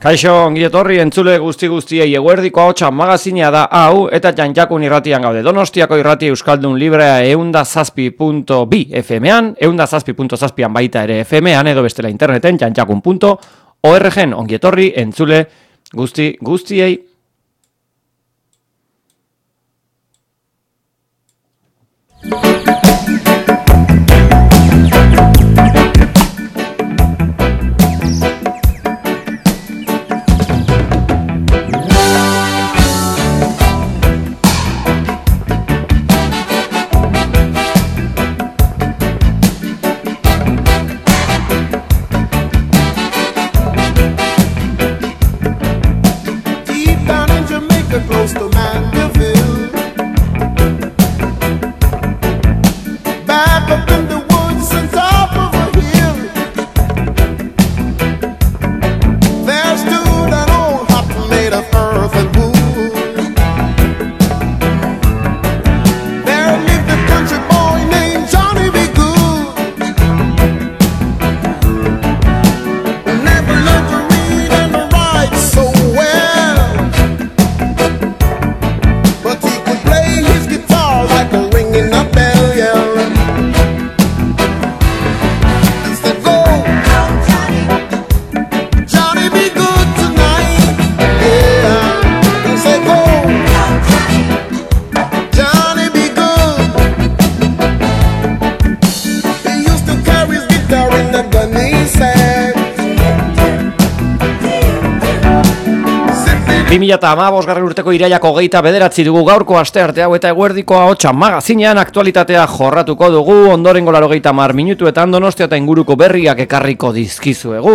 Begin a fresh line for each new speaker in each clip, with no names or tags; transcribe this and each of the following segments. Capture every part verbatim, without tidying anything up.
Kaixo, ongi etorri entzule guzti guztiei eguerdiko ahotsa magazinea da hau eta Jantjakun irratian gaude. Donostiako irrati euskaldun librea ehunda zazpi puntu bi F M-an, ehunda zazpi puntu zazpian baita ere F M-an edo bestela interneten jantjakun puntu org-en ongi etorri entzule guzti guztiei.
Close to Mandeville, back up in the woods and top of a hill, there stood an old hut made of earth and wood. There lived a country boy named Johnny B. Good, who never learned to read and to write so well. Like a ringing a bell, yeah. And said, go, Johnny, be good tonight, yeah. And said, go, Johnny, be good. He used to carry his guitar in the gun, he said.
bi mila hamabost garren urteko irailak hogeita bederatzi dugu gaurko astearte hau eta eguerdiko ahotsa magazinean aktualitatea jorratuko dugu ondorengo laurogeita hamar minutuetan Donostia eta inguruko berriak ekarriko dizkizuegu.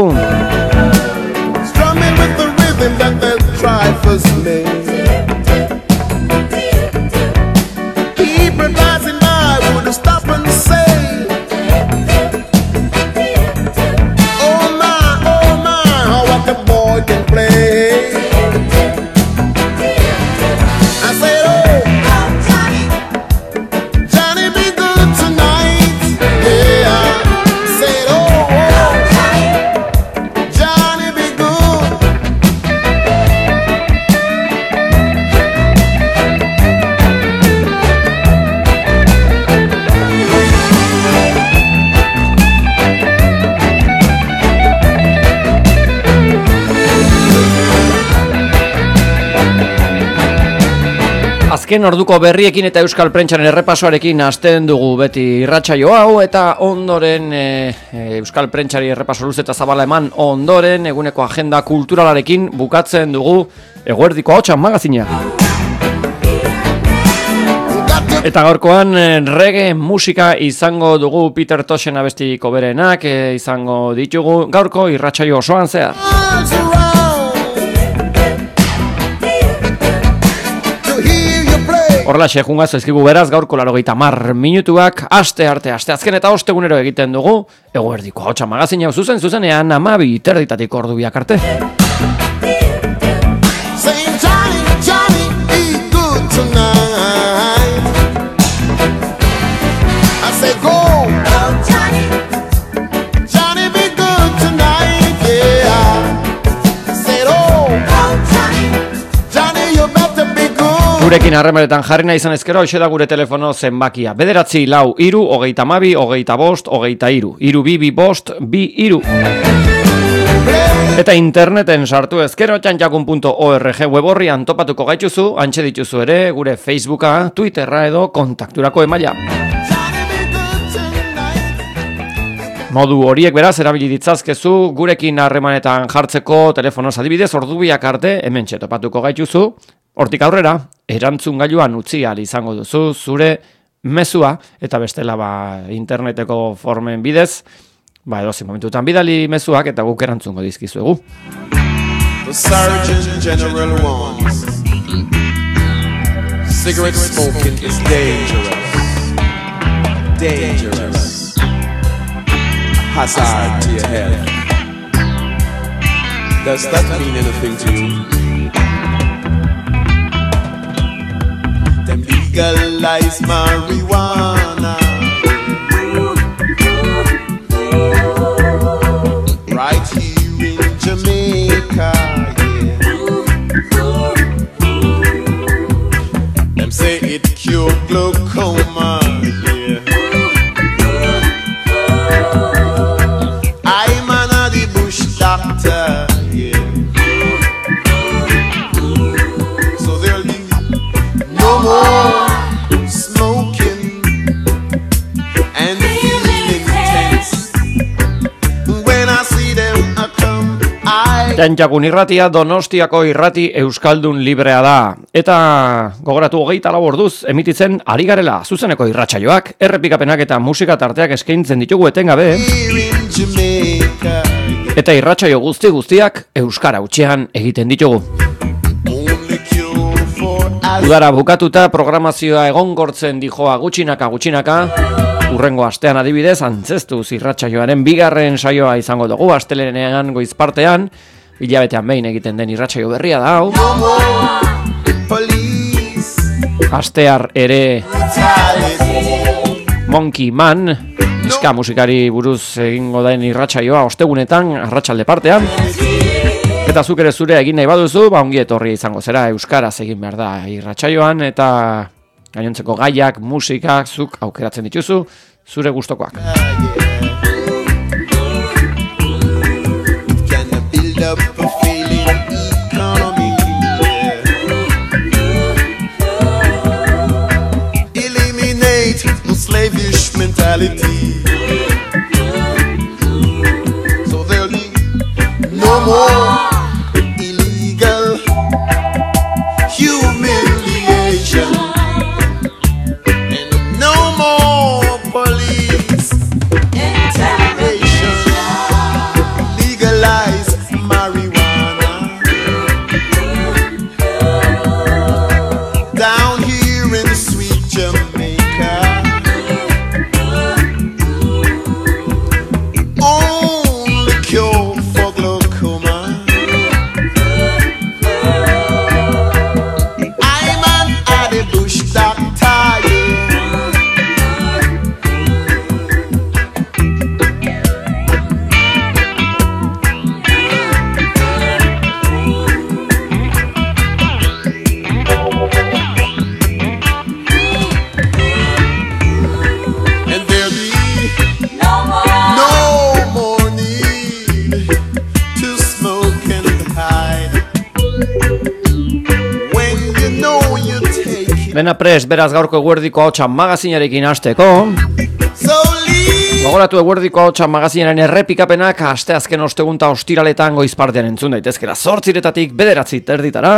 Azken orduko berriekin eta euskal prentsaren errepasoarekin hasten dugu beti irratsaio hau eta ondoren e, e, euskal prentsari errepaso luze eta zabala eman ondoren eguneko agenda kulturalarekin bukatzen dugu eguerdiko ahotsa magazina. Eta gaurkoan reggae musika izango dugu Peter Toshen abestiko berenak e, izango ditugu gaurko irratsaio osoan zehar. Horlaxe, jungaz ezkigu beraz gaurko laurogeita hamar minutuak aste arte, aste azken eta ostegunero egiten dugu eguerdiko ahotsa magazina zuzen zuzenean hamabi terditatik ordu biak arte. Gurekin harremanetan jarri nahi izan ezkero, hoxe da gure telefono zenbakia. Bederatzi lau iru, hogeita mabi, hogeita bost, hogeita iru. Iru bi bi bost, bi iru. Eta interneten sartu ezkero, jantjakun puntu org weborrian topatuko gaituzu, antxe dituzu ere, gure Facebooka, Twitterra edo kontakturako emaila. Modu horiek beraz, erabili ditzazkezu, gurekin harremanetan jartzeko telefonoz adibidez, ordubiak arte, hemen topatuko gaituzu. Hortik aurrera, erantzun gailuan utzi ahal izango duzu zure mezua eta bestela ba, interneteko formen bidez, ba edozein momentutan bidali mezuak eta guk erantzungo dizkizuegu.
The Surgeon General warns, cigarette smoking is dangerous, dangerous, hazard to your health. Does that mean anything to you? Them legalize marijuana right here in Jamaica.
Jantjagun irratia Donostiako irrati euskaldun librea da. Eta gogoratu hogeita lau orduz emititzen ari garela zuzeneko irratsaioak, errepikapenak eta musika tarteak eskaintzen ditugu etengabe. Eta irratsaio guzti guztiak euskara hutsean egiten ditugu. Udara bukatuta programazioa egonkortzen dijoa gutxinaka gutxinaka. Urrengo astean adibidez, antzestuz irratsaioaren bigarren saioa izango dugu, astelenean goizpartean, hilabetean behin egiten den irratsaio berria da hau. Astear ere Monkey Man, eska musikari buruz egingo den irratsaioa ostegunetan, arratsalde partean. Eta zuk ere zure egin nahi baduzu, ba ongi etorri izango zera, euskaraz egin behar da irratsaioan, eta gainontzeko gaiak, musikak, zuk aukeratzen dituzu, zure gustokoak.
Eliminate the slavish mentality. So there'll be no more illegal humiliation.
Bena prest, beraz gaurko eguerdiko hautsan magazinarekin hasteko. Gogoratu eguerdiko hautsan magazinaren errepikapenak aste azken ostegunta ostiraletan goizpartean entzun daitezkera zortziretatik bederatzi terditara.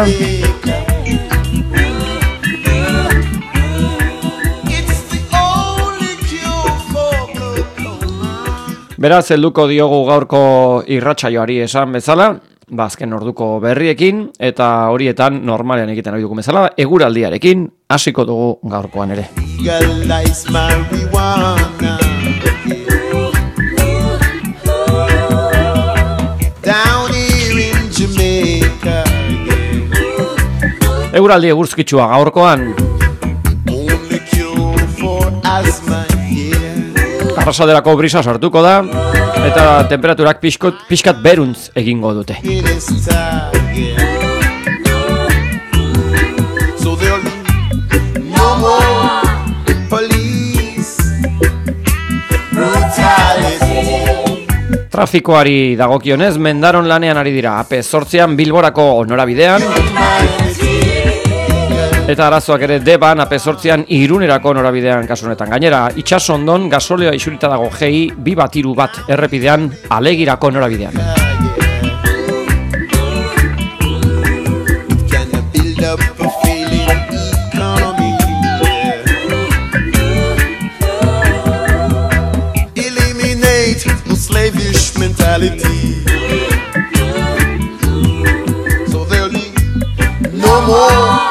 Beraz, helduko diogu gaurko irratsaioari esan bezala, ba azken orduko berriekin, eta horietan normalean egiten ari dugu bezala, eguraldiarekin hasiko dugu gaurkoan ere. Eguraldi eguzkitsua gaurkoan. Arrasalderako brisa sortuko da, eta temperaturak pixkot, pixkat beruntz egingo dute. Trafikoari dagokionez, Mendaron lanean ari dira, A P zortzian Bilborako norabidean, eta arazoak ere Deban, A P zortzian Irunerako norabidean kasunetan. Gainera, Itsasondon gasolioa isurita dago G I bi bat hiru bat errepidean Alegirako norabidean. Eliminate the slavish mentality. So there'll be no more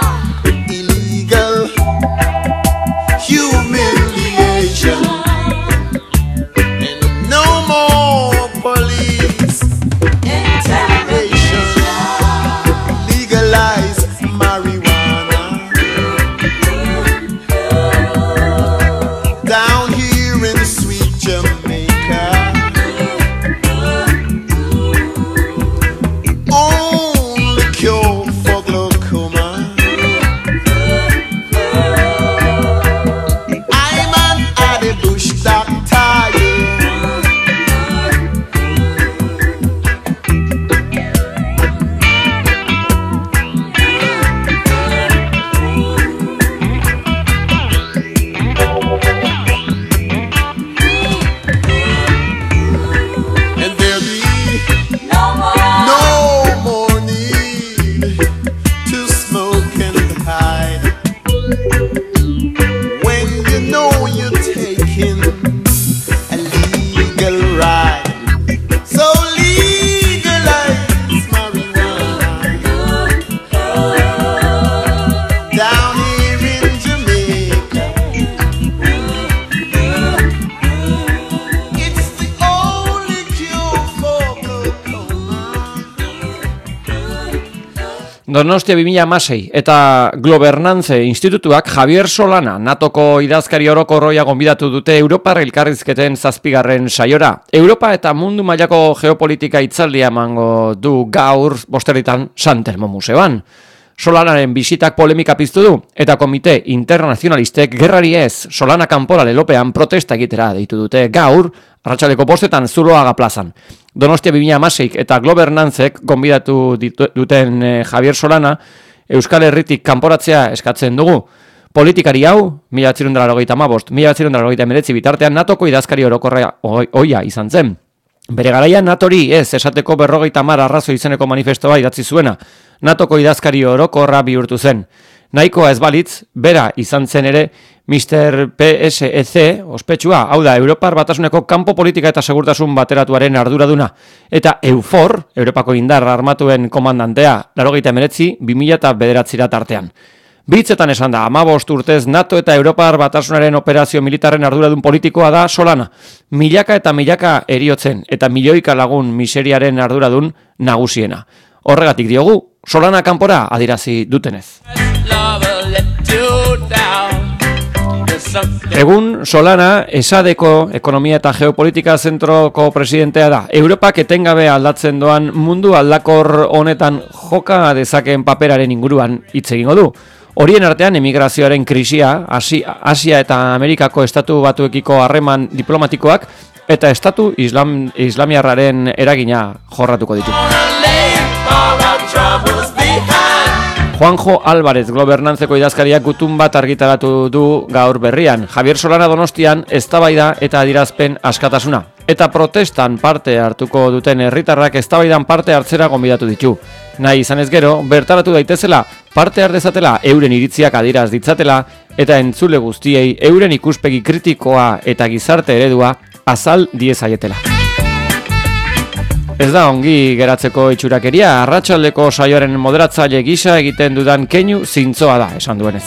humiliation and no more police interrogation. Legalize marijuana down here in sweet Jamaica. Donostia bi mila hamasei eta Globernantze Institutuak Javier Solana, natoko idazkari orokorroia gonbidatu dute Europar elkarrizketen zazpigarren saiora. Europa eta mundu mailako geopolitika hitzaldia emango du gaur bosterritan San Telmo Museoan. Solanaren bisitak polemika piztu du eta komite internazionalistek gerrari ez Solana kanpora lelopean protesta egitera deitu dute gaur arratsaldeko bostetan Zuloaga plazan. Donostia bi mila hamaseik eta Globernantzek gonbidatu duten eh, Javier Solana Euskal Herritik kanporatzea eskatzen dugu. Politikari hau, mila bederatziehun eta laurogeita hamabost, mila bederatziehun eta laurogeita hemeretzi bitartean natoko idazkari orokorra ohia izan zen. Bere garaian natori ez esateko berrogeita hamar arrazoi izeneko manifestoa idatzi zuena. Natoko idazkari orokorra bihurtu zen. Nahikoa ez balitz, bera izan zen ere mister P S E C ospetsua, hau da, Europar Batasuneko kanpo politika eta segurtasun bateratuaren arduraduna. Eta EUFOR, Europako indar armatuen komandantea, laurogeita hemeretzi, bi mila bederatzira tartean. Bitzetan esan da, hamabost urtez NATO eta Europar Batasunaren operazio militarren arduradun politikoa da Solana. Milaka eta milaka eriotzen eta milioika lagun miseriaren arduradun nagusiena. Horregatik diogu, Solana kanpora adirazi dutenez. Egun Solana esadeko ekonomia eta geopolitika zentroko presidentea da. Europak etengabe aldatzen doan mundu aldakor honetan joka dezakeen paperaren inguruan hitz egingo du. Horien artean emigrazioaren krisia, Asia eta Amerikako estatu batuekiko harreman diplomatikoak eta estatu islam, islamiarraren eragina jorratuko ditu. Juanjo Álvarez Globernantzeko idazkariak gutun bat argitaratu du gaur berrian. Javier Solana Donostian eztabaida eta adierazpen askatasuna. Eta protestan parte hartuko duten herritarrak eztabaidan parte hartzera gonbidatu ditu. Nahi izan ez gero, bertaratu daitezela, parte har dezatela, euren iritziak adieraz ditzatela, eta entzule guztiei euren ikuspegi kritikoa eta gizarte eredua azal diezaietela. Ez da ongi geratzeko itxurakeria, arratsaldeko saioaren moderatzaile gisa egiten dudan keinu zintzoa da, esan duenez.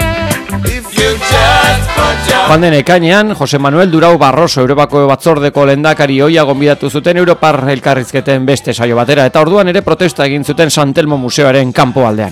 Joan den ekainean, Jose Manuel Durau Barroso Europako batzordeko lehendakari ohia gonbidatu zuten Europar elkarrizketen beste saio batera, eta orduan ere protesta egin zuten San Telmo Museoaren kanpo aldean.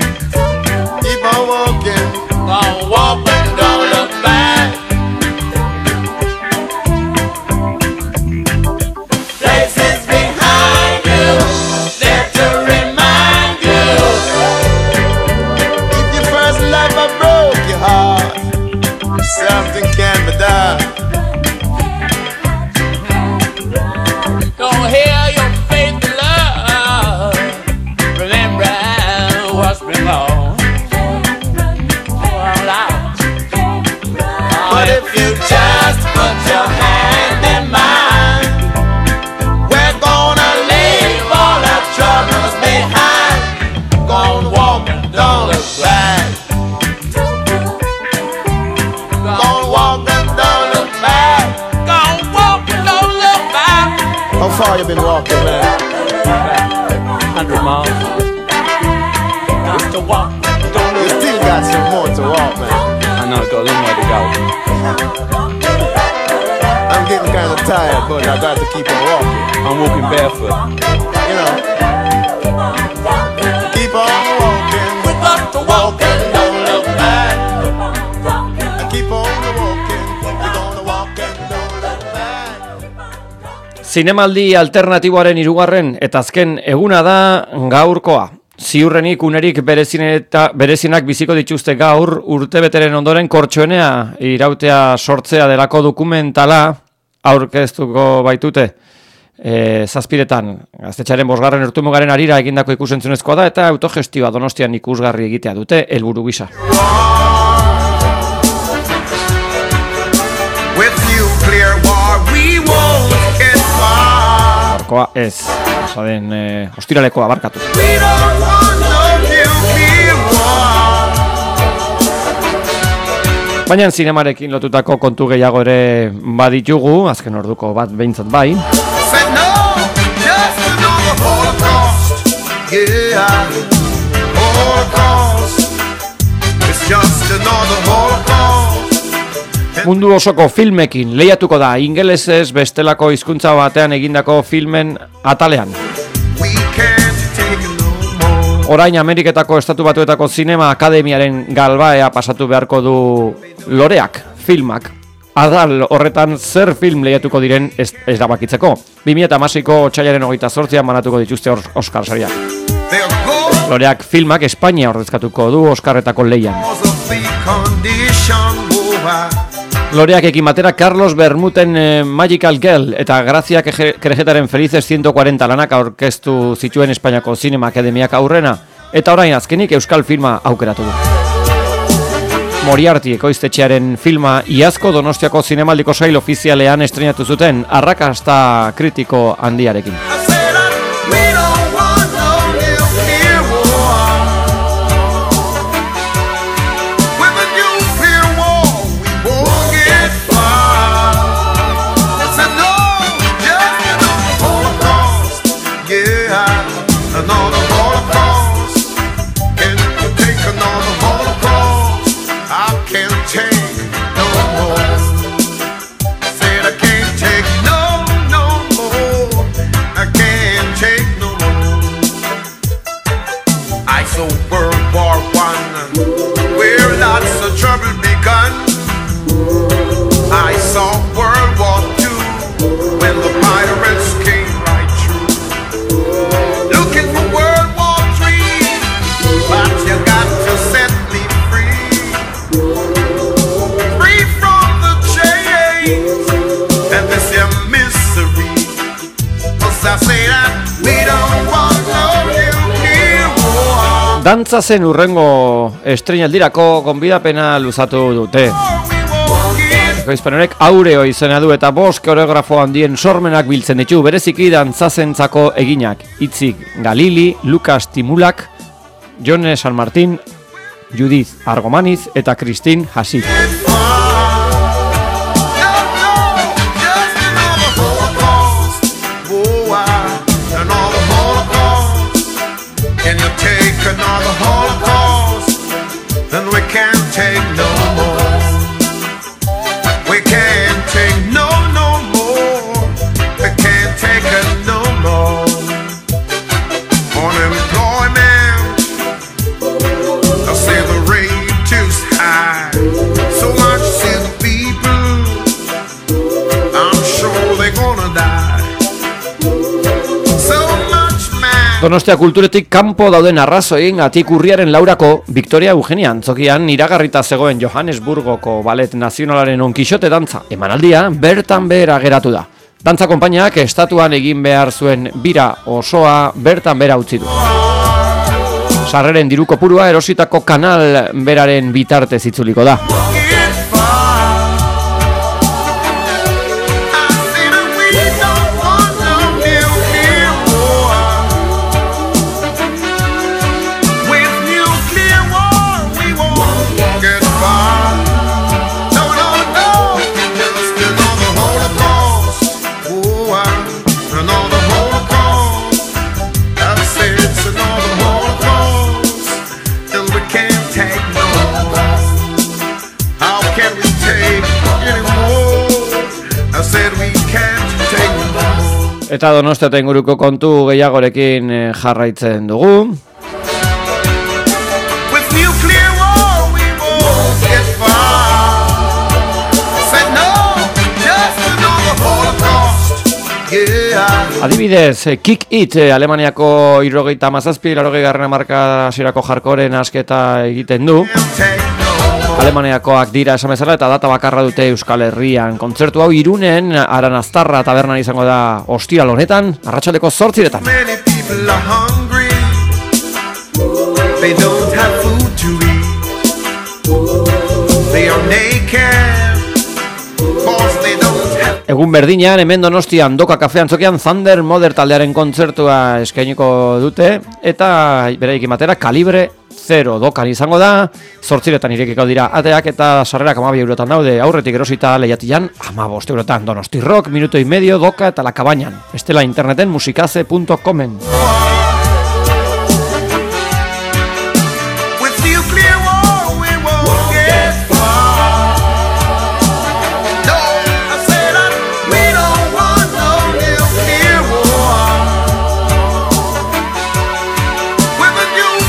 Something can be done.
Don't hear your faith and love. Remember what's been lost. But if you just put your hand in mine, we're gonna leave all our troubles behind. Gonna walk and don't look back.
How far you been walking, man?
Hundred miles. Just to walk. Don't
You still got some more to walk, man.
I know, got a long way to go.
I'm getting kind of tired, but I got to keep on walking.
I'm walking barefoot.
You know. Keep on walking. We got to walk and don't look back. Keep on walking. We're gonna walk and don't look back.
Zinemaldi alternatiboaren hirugarren eta azken eguna da gaurkoa. Ziurrenik unerik berezinak biziko dituzte gaur urtebeteren ondoren Kortxoenea irautea sortzea delako dokumentala aurkeztuko baitute. E, zazpiretan, gaztetxaren bosgarren urtumugaren arira egindako ikusentzunezkoa da eta autogestioa Donostian ikusgarri egitea dute helburu gisa. Gaurkoa ez, zaden e, ostiralekoa barkatu. Baina zinemarekin lotutako kontu gehiago ere baditugu, azken orduko bat behintzat bai. Mundu osoko filmekin lehiatuko da ingelesez bestelako hizkuntza batean egindako filmen atalean. Orain Ameriketako Estatu Batuetako Zinema Akademiaren galbaea pasatu beharko du loreak, filmak. Adal horretan zer film lehiatuko diren ez, ez dabakitzeko. bi mila hamaseiko otsailaren hogeita zortzian banatuko dituzte Oscar sariak. Loreak filmak Espainia ordezkatuko du Oscarretako lehian. Loreak ekin batera Carlos Bermuten eh, Magical Girl eta Grazia Kerejetaren Felices ciento cuarenta lanak aurkeztu zituen Espainiako Zinema Akademiak aurrena, eta orain azkenik euskal filma aukeratu du. Moriarty ekoiztetxearen filma iazko Donostiako zinemaldiko sail ofizialean estrenatu zuten arrakasta kritiko handiarekin. Dantza zen urrengo estreinaldirako gonbidapena luzatu dute. Ekoizpenorek Aureo izena du eta bost koreografo handien sormenak biltzen ditu, bereziki dantzazentzako eginak. Itzik Galili, Lucas Timulak, Jone San Martin, Judith Argomaniz eta Christine Hasid.
Another Holocaust, and we can't take no more. We can't take no, no more. We can't take it no more. Unemployment, I say the rate too high. So much see the people, I'm sure they're gonna die. So much man.
Donostia kulturetik kanpo dauden arrazoin atik urriaren laurako Victoria Eugenia antzokian iragarrita zegoen Johannesburgoko Ballet Nazionalaren onkixote dantza emanaldia bertan behera geratu da. Dantza konpainiak estatuan egin behar zuen bira osoa bertan behera utzi du. Sarreren diru kopurua erositako kanal beraren bitartez itzuliko da. Eta Donostia eta inguruko kontu gehiagorekin jarraitzen dugu. Adibidez, Kick It, Alemaniako hirurogeita hamazazpi, laurogeigarren hamarkada hasierako hardcoreen asketa egiten du. Alemaniakoak dira esan bezala eta data bakarra dute Euskal Herrian. Kontzertu hau Irunen Aranaztarra tabernan izango da ostiral honetan, arratsaldeko zortziretan. Egun berdinean, hemen Donostian Doka Kafe antzokian Thunder Mother taldearen kontzertua eskainiko dute eta beraikin batera Kalibre Zero Dokan izango da, zortziretan irekiko dira ateak eta sarrerak hamabi eurotan daude, aurretik erosita lehiatian hamabost eurotan. Donosti Rock, Minuto y Medio, Doka eta La Cabañan. Estela interneten musikaze punto comen.
With a new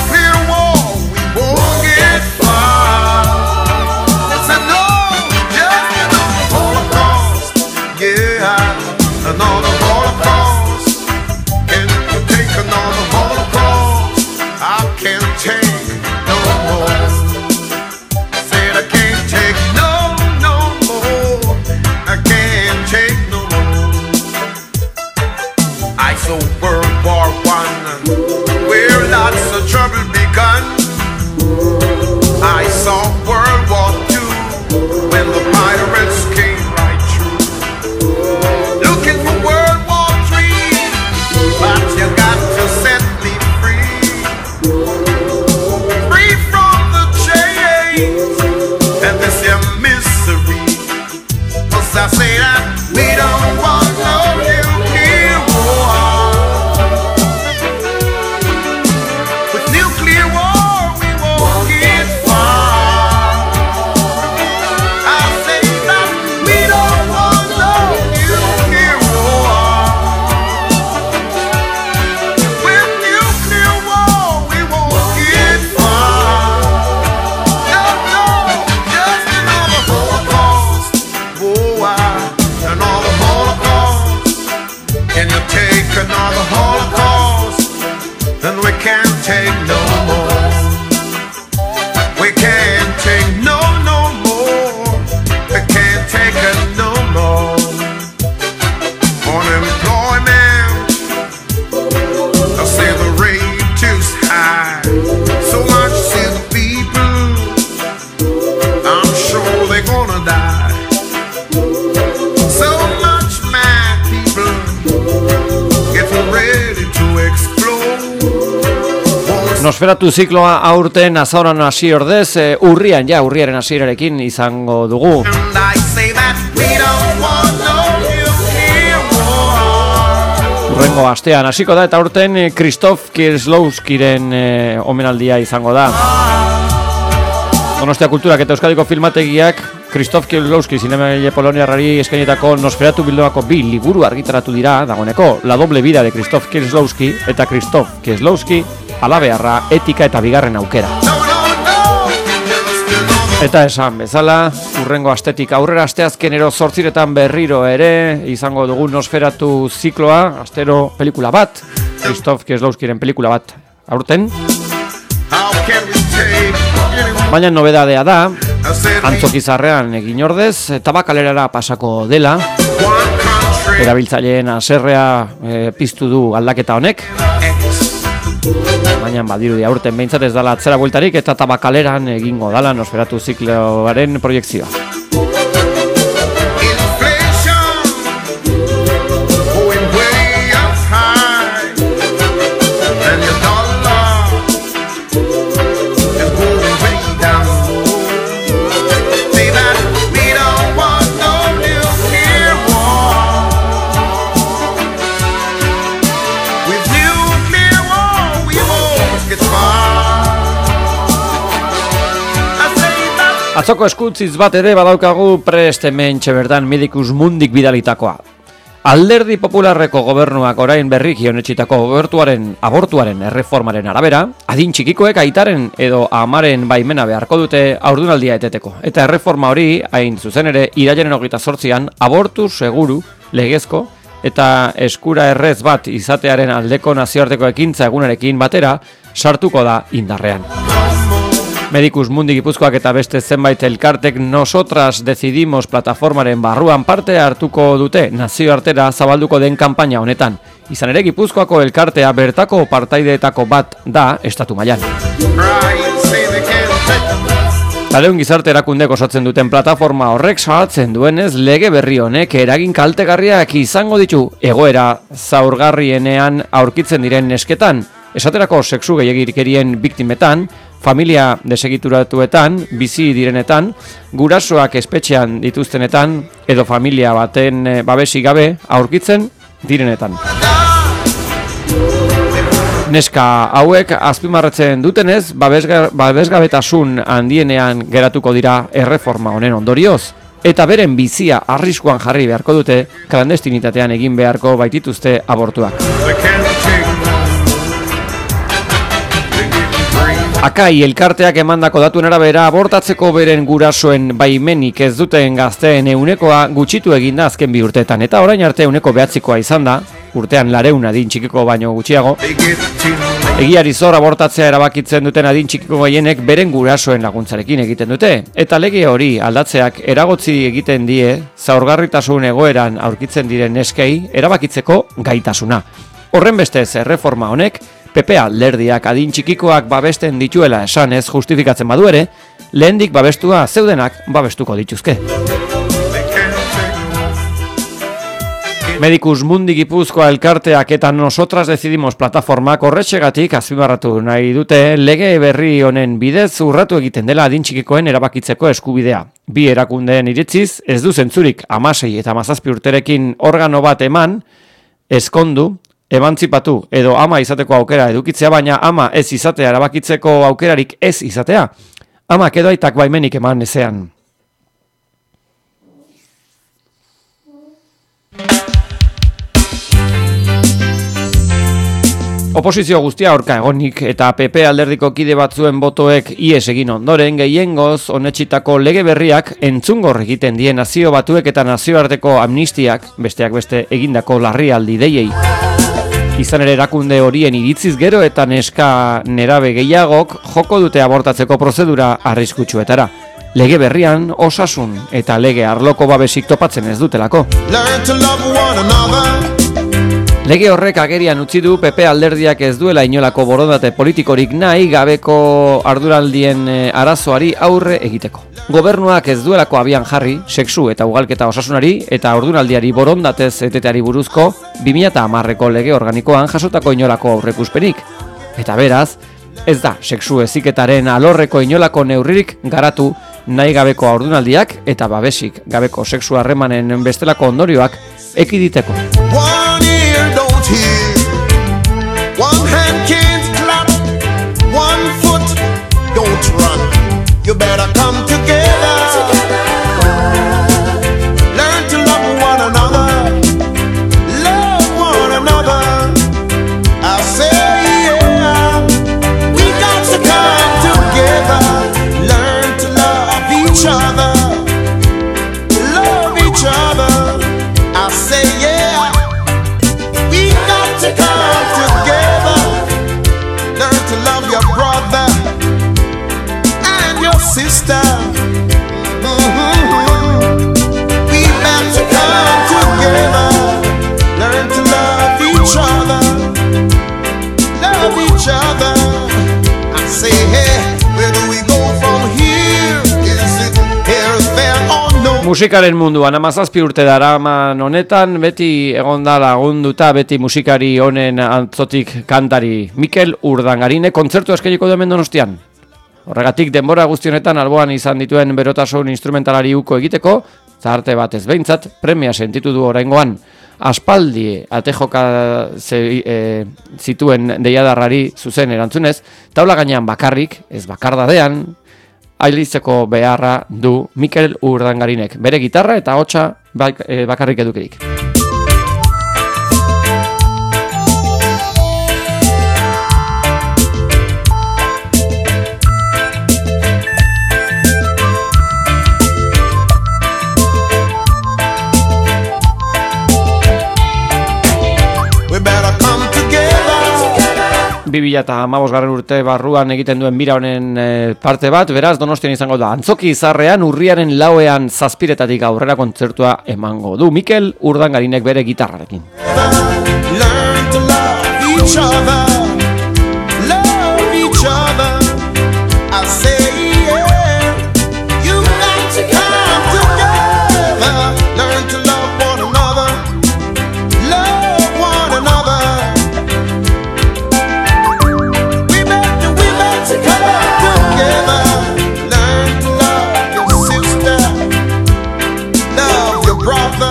Nosferatu zikloa aurten azaroan hasi ordez, e, urrian, ja, urriaren hasierarekin izango dugu.
And I say that we don't want no nuclear war.
Urrengo astean hasiko da eta aurten e, Krzysztof Kieslowskiren e, omenaldia izango da. Donostia Kulturak eta Euskadiko Filmategiak Krzysztof Kieslowski zinemagile poloniarrari eskainetako Nosferatu bildumako bi liburu argitaratu dira dagoeneko, La doble vida de Krzysztof Kieslowski eta Krzysztof Kieslowski Alabeharra, etika eta bigarren aukera.
No, no, no.
Eta esan bezala, urrengo astetik aurrera asteazkenero zortziretan berriro ere izango dugu Nosferatu zikloa, astero pelikula bat, Krzysztof Kieslowskiren pelikula bat aurten.
How can we take anyone?
Baina nobedadea da,
I said we
Antzokizarrean egin ordez, tabakalerara pasako dela,
one country
erabiltzaileen haserrea e, piztu du aldaketa honek,
X.
baina badirudi aurten behintzat ez dala atzera bueltarik eta tabakaleran egingo dala Nosferatu zikloaren proiektzioa.
Inflation going way up high, and your dollar is going way down low. Say that we don't want no nuclear war. With nuclear war we won't get far. I say that.
Atzoko eskutziz bat ere badaukagu prest hementxe bertan Medicus Mundik bidalitakoa. Alderdi Popularreko gobernuak orain berriki onetsitako abortuaren, abortuaren erreformaren arabera, adin txikikoek aitaren edo amaren baimena beharko dute haurdunaldia eteteko. Eta erreforma hori, hain zuzen ere, irailaren hogeita zortzian, abortu seguru, legezko, eta eskura errez bat izatearen aldeko nazioarteko ekintza egunarekin batera, sartuko da indarrean. Medicus Mundi Gipuzkoak eta beste zenbait elkartek Nosotras Decidimos plataformaren barruan parte hartuko dute nazioartera zabalduko den kanpaina honetan. Izan ere Gipuzkoako elkartea bertako partaideetako bat da estatu mailan.
Right, say they can't take.
Taleun gizarte erakundek osatzen duten plataforma horrek salatzen duenez lege berri honek eragin kaltegarriak izango ditu egoera zaurgarrienean aurkitzen diren nesketan, esaterako sexu gehiagirikerien biktimetan, familia desegituratuetan, bizi direnetan, gurasoak espetxean dituztenetan, edo familia baten e, babesi gabe aurkitzen direnetan. Neska hauek azpimarratzen dutenez, babesga, babesgabetasun handienean geratuko dira erreforma honen ondorioz, eta beren bizia arriskuan jarri beharko dute, klandestinitatean egin beharko baitituzte abortuak.
They can't take.
Akai elkarteak emandako datuen arabera abortatzeko beren gurasoen baimenik ez duten gazteen eunekoa gutxitu eginda azken bi urteetan, eta orain arte euneko behatzikoa izan da, urtean lareun adin txikiko baino gutxiago.
They get too late.
Egiari zor abortatzea erabakitzen duten adin txikiko gehienek beren gurasoen laguntzarekin egiten dute, eta lege hori aldatzeak eragotzi egiten die zaurgarritasun egoeran aurkitzen diren neskei erabakitzeko gaitasuna. Horren bestez erreforma honek P P alderdiak adin txikikoak babesten dituela esanez justifikatzen badu ere, lehendik babestua zeudenak babestuko dituzke.
They can't take.
Medicus Mundi Gipuzkoa elkarteak eta Nosotras Decidimos plataformak horretxegatik azpimarratu nahi dute lege berri honen bidez urratu egiten dela adin txikikoen erabakitzeko eskubidea. Bi erakundeen iritziz ez du zentzurik hamasei eta hamazazpi urterekin organo bat eman, ezkondu, emantzipatu edo ama izateko aukera edukitzea, baina ama ez izatea erabakitzeko aukerarik ez izatea. Amak edo aitak baimenik eman ezean. Oposizio guztia aurka egonik eta P P alderdiko kide batzuen botoek ies egin ondoren gehiengoz onetsitako lege berriak entzungor egiten die nazio batuek eta nazioarteko amnistiak, besteak beste egindako larrialdi deiei. Izan ere erakunde horien iritziz gero eta neska nerabe gehiagok joko dute abortatzeko prozedura arriskutsuetara. Lege berrian osasun eta lege arloko babesik topatzen ez dutelako.
Learn to love one another.
Lege horrek agerian utzi du P P alderdiak ez duela inolako borondate politikorik nahi gabeko arduraldien arazoari aurre egiteko. Gobernuak ez duelako abian jarri, sexu eta ugalketa osasunari eta ordunaldiari borondatez eteteari buruzko bi mila hamarreko lege organikoan jasotako inolako aurreikuspenik. Eta beraz, Ez da sexu heziketaren alorreko inolako neurririk garatu nahi gabeko haurdunaldiak eta babesik gabeko sexu harremanen bestelako ondorioak ekiditeko.
One ear don't hear, one hand can't clap, one foot don't run. You better come together, learn to love one another, love one another. I say yeah, we got to come together, learn to love each other, love each other. I say yeah, we got to come together, learn to love your brother and your sister. Mm-hmm. We got to come together, learn to love each other, love each other. I say hey, where do we go from here? Is it here, there or no?
Musikaren munduan hamazazpi urte daraman honetan beti egonda lagunduta beti musikari honen antzotik kantari Mikel Urdangarine kontzertu eskainiko du hemen Donostian. Horregatik denbora guzti honetan alboan izan dituen berotasun instrumentalari uko egiteko, zaharte batez behintzat, premia sentitu du oraingoan. Aspaldi atejoka ze, e, zituen deiadarrari zuzen erantzunez, taula gainean bakarrik, ez bakardadean, ailitzeko beharra du Mikel Urdangarinek, bere gitarra eta hotsa bak, e, bakarrik edukirik.
We better come together.
bi mila hamabosgarren urte barruan egiten duen bira honen e, parte bat, beraz Donostian izango da. Antzoki Izarrean urriaren lauean zazpiretatik aurrera kontzertua emango du Mikel Urdangarinek bere gitarrarekin.
Learn to love each other, love each other. I say yeah, you got to come together, learn to love one another, love one another. We better, we better come together, learn to love your sister, love your brother.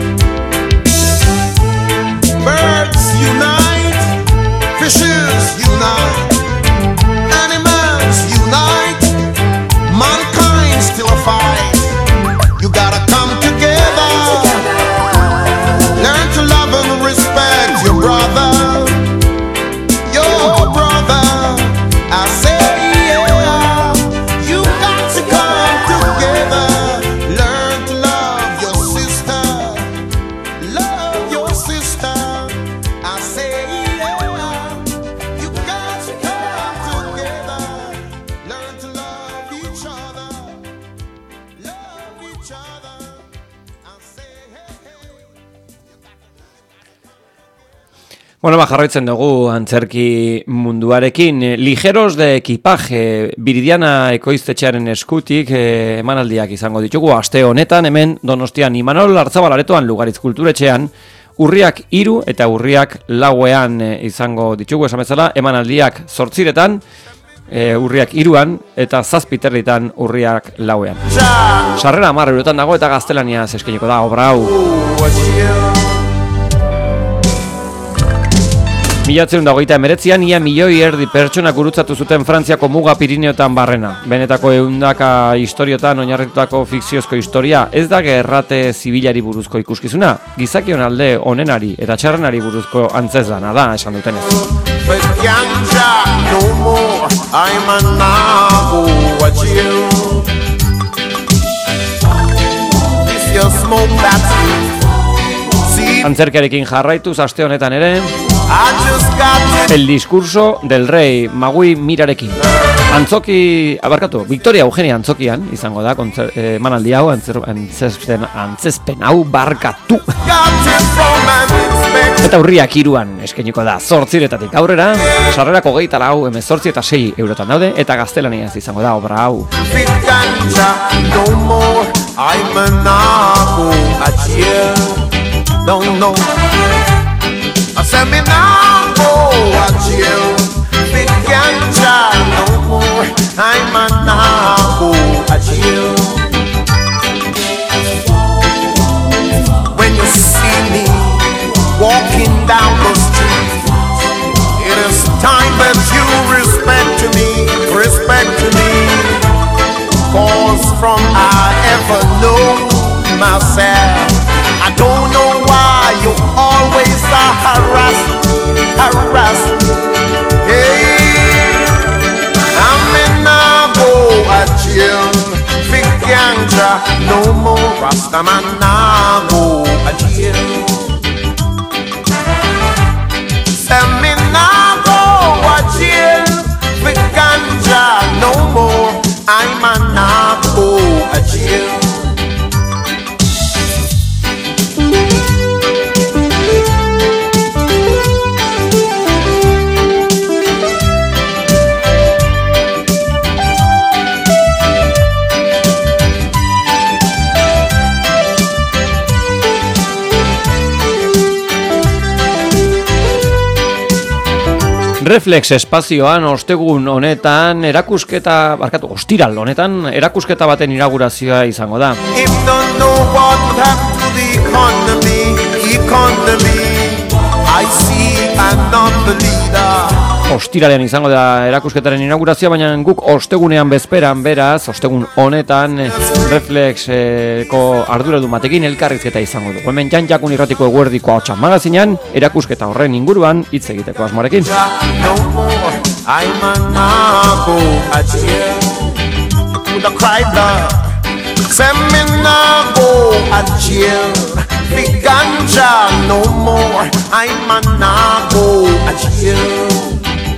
Birds unite, fishes unite, animals unite, mankind still fight. You gotta come together, learn to love and respect your brother, your brother. I say yeah, you got to come together, learn to love your sister, love your sister. I say yeah, you got to come together, learn to love each other, love each other. I say hey, hey.
Bueno, ba, jarraitzen dugu antzerki munduarekin. Ligeros de equipaje, Viridiana ekoiztetxearen eskutik eh, emanaldiak izango ditugu. Aste honetan, hemen Donostian Imanol Artzabalaretoan Lugaritz Kulturetxean, urriak hiru eta urriak lauean eh, izango ditugu, esan bezala, emanaldiak zortziretan, eh, urriak hiruan eta zazpiterritan urriak lauean. Sarrera hamar eurotan dago eta gaztelaniaz eskainiko da obra hau. Milatzen da hogeita emeretzian, ia milioi erdi pertsona gurutzatu zuten Frantziako muga Pirineotan barrena. Benetako eundaka historiotan oinarritutako fikziozko historia, ez da gerrate zibilari buruzko ikuskizuna, gizakion alde onenari eta txarrenari buruzko antzezlana da, esan dutenez.
But ganja no more, I'm a now what you. This your smoke that's see.
Antzerkiarekin jarraituz aste honetan ere,
I just got
El discurso del rey, Magui Mirarekin. Antzoki, abarkatu, Victoria Eugenia Antzokian izango da kontzer, eh, manaldi hau, antzer, antzespen, antzespen hau barkatu. Eta urriak hiruan eskainiko da zortziretatik aurrera, sarrerako gehieta lau, hemezortzi eta sei eurotan daude, eta gaztelaniaz izango da obra hau.
Don't know. I said me now go watch you, big ganja. walking down the street. It is time that you respect me, respect me. Cause from I ever know myself, I don't know why you always are harassed, harassed. Hey, I'm in a go at jail, big ganja, no more Rastaman na go at jail. I'm in a go at jail, big ganja, no more. I'm a na go at jail.
Reflex espazioan ostegun honetan erakusketa, barkatu, ostiral honetan erakusketa baten inaugurazioa izango da.
If don't know what would happen to the economy, economy, I see an unbeliever.
Ostiralean izango da erakusketaren inaugurazioa, baina guk ostegunean bezperan beraz, ostegun honetan Reflexeko arduradun batekin elkarrizketa izango dugu. Hemen Jan Jakun irratiko eguerdiko ahotsa magazinean erakusketa horren inguruan hitz egiteko asmoarekin.
No more, I'm a nago a jail. Could I cry love? Send me nago a jail. Big ganja, no more, I'm a nago a jail.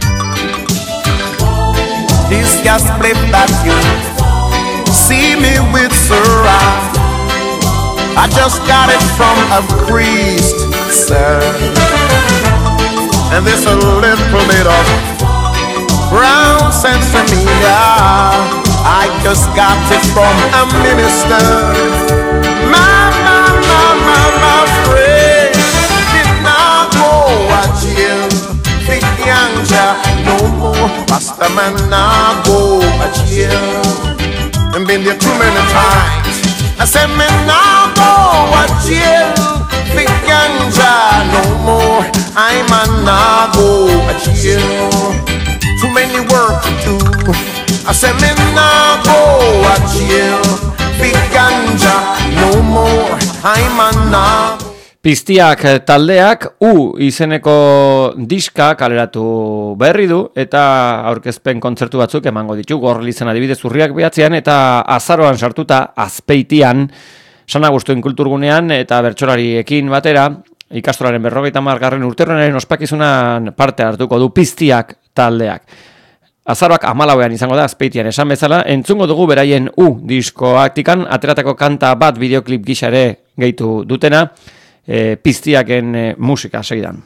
This gas plate that you see me with, sir, I just got it from a priest, sir. And there's a little bit of brown sensimilla, I just got it from a minister. My, my, my, my, my friend did not go a jail. Big ganja, no more. Rastaman now go a jail. And been there too many times. I said me now go a jail. Big ganja, no more. I'm a now go a jail. Too many work to do. I said me now go a jail. Big ganja, no more. I'm a now.
Piztiak taldeak U izeneko diska kaleratu berri du eta aurkezpen kontzertu batzuk emango ditu. Gorlizen adibidez urriak behatzean eta azaroan sartuta Azpeitian, San Agustin kulturgunean eta bertsolariekin batera ikastolaren berrogeita hamargarren urteurrenaren ospakizunan parte hartuko du Piztiak taldeak. Azaroak hamalauean izango da Azpeitian esan bezala, entzungo dugu beraien U diskoaktikan ateratako kanta bat bideoklip gisa ere gehitu dutena, e, Piztiaken e, musika segidan.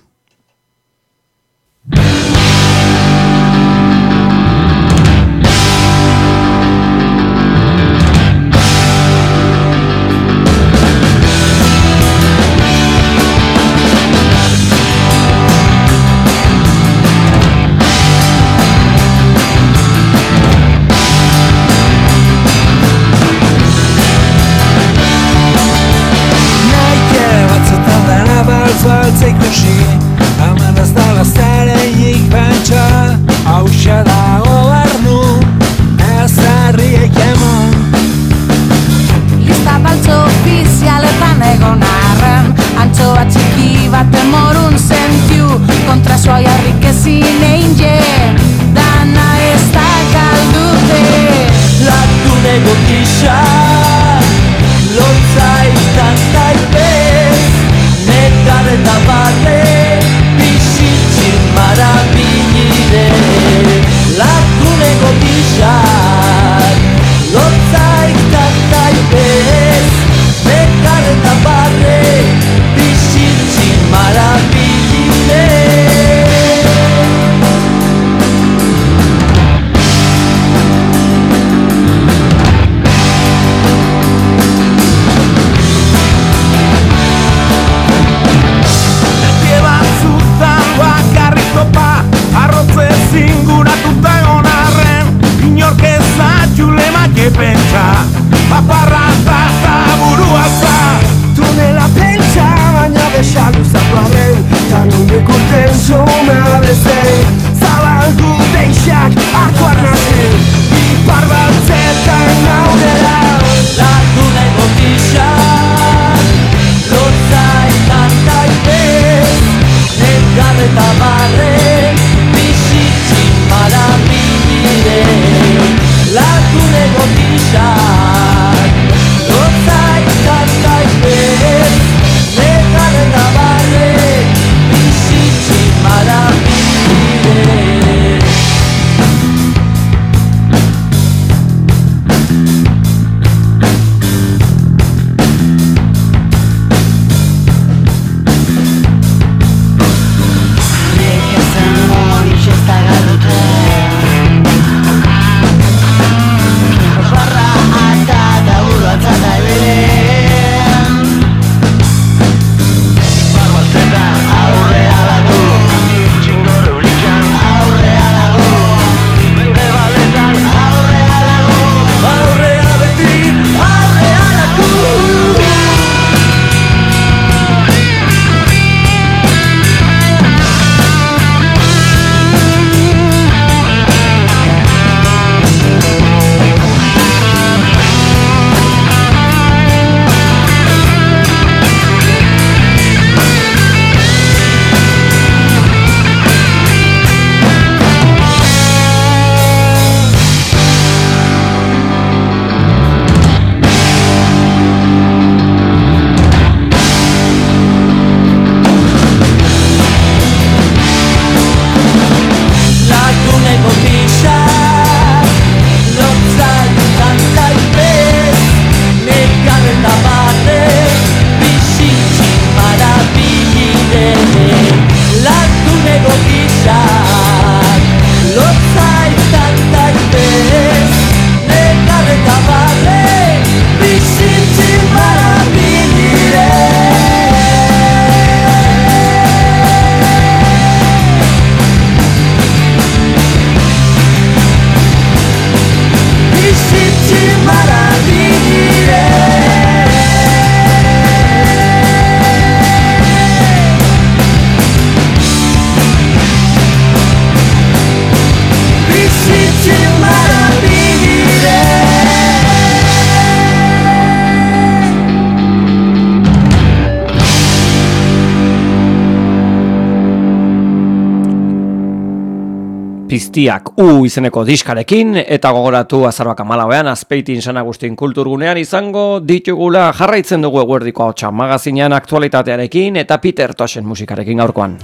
Baltza ikusi, haman ez da gaztareinik pentsa, hauxe da gobernu, ez herriek emon.
Lista baltzo ofizialetan egon arren, antxoa txiki baten morun zentiu, kontrasoa jarrik ezin egin je, dana ez da galdute.
Latu nego gisa, lotza izan zaitez, netar eta barre
Piztiak U izeneko diskarekin, eta gogoratu azaroak hamalauean Azpeitin San Agustin kulturgunean izango ditugula. Jarraitzen dugu Eguerdiko Ahotsa magazinean aktualitatearekin eta Peter Toschen musikarekin gaurkoan.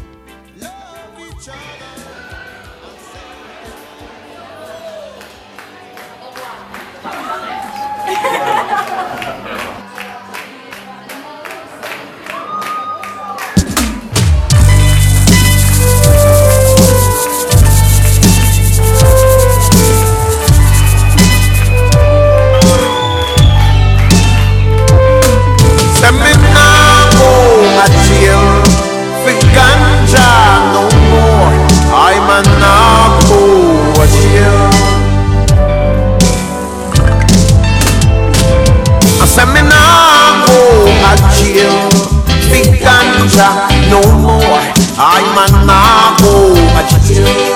No more, I'm a nago a jail.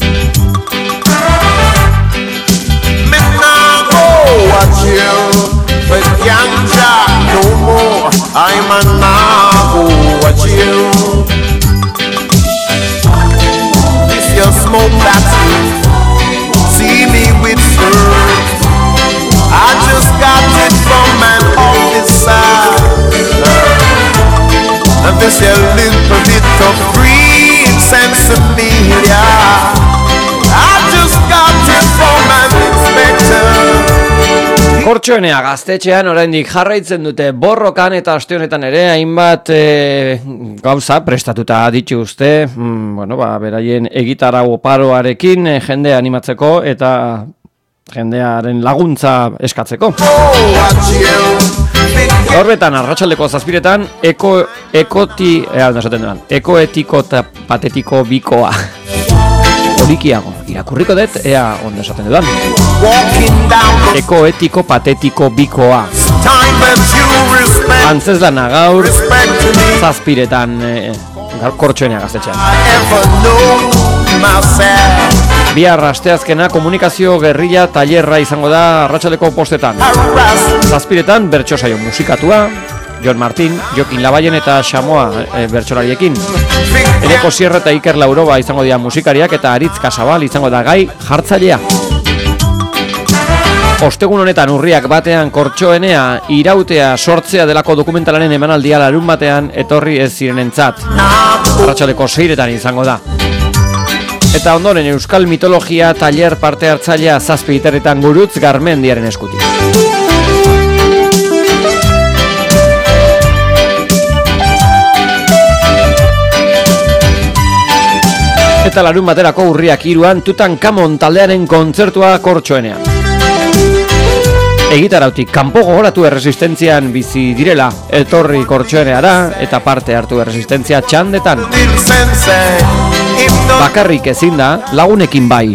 Me nago a jail. For ganja, no more, I'm a nago a jail. This your smoke that see me with serve. I just got it from an officer. And this a little bit of free sensibilia. I just got it from an inspector.
Kortxoenea gaztetxean oraindik jarraitzen dute borrokan eta aste honetan ere hainbat e, gauza prestatuta dituzte, mm, bueno, ba, beraien egitarau paroarekin e, jendea animatzeko eta jendearen laguntza eskatzeko. Horbetan, arratsaldeko zazpiretan, eko, ekoti, ea, esaten duan, ekoetiko eta patetiko bikoa. Horikiago, irakurriko dut, ea, ondo esaten duan. Ekoetiko patetiko bikoa. Antzeslana gaur, zazpiretan, e, Kortxoenea gaztetxean. Bihar asteazkena komunikazio gerrilla tailerra izango da arratsaldeko postetan. Zazpiretan bertso saio musikatua, Jon Martin, Jokin Labaien eta Xamoa e, bertsolariekin. Eneko Sierra eta Iker Lauroba izango dira musikariak eta Aritz Kasabal izango da gai jartzailea. Ostegun honetan urriak batean Kortxoenea irautea sortzea delako dokumentalaren emanaldia larun batean etorri ez zirenentzat. Arratsaldeko seiretan izango da. Eta ondoren Euskal Mitologia tailer parte hartzailea zazpi iterritan Gurutz Garmendiaren eskutik. Eta larun baterako urriak hiruan Tutankamon taldearen kontzertua Kortxoenean. Egitarautik kanpo gogoratu erresistentzian bizi direla, etorri Kortxoeneara eta parte hartu erresistentzia txandetan. Bakarrik ezin da, lagunekin bai.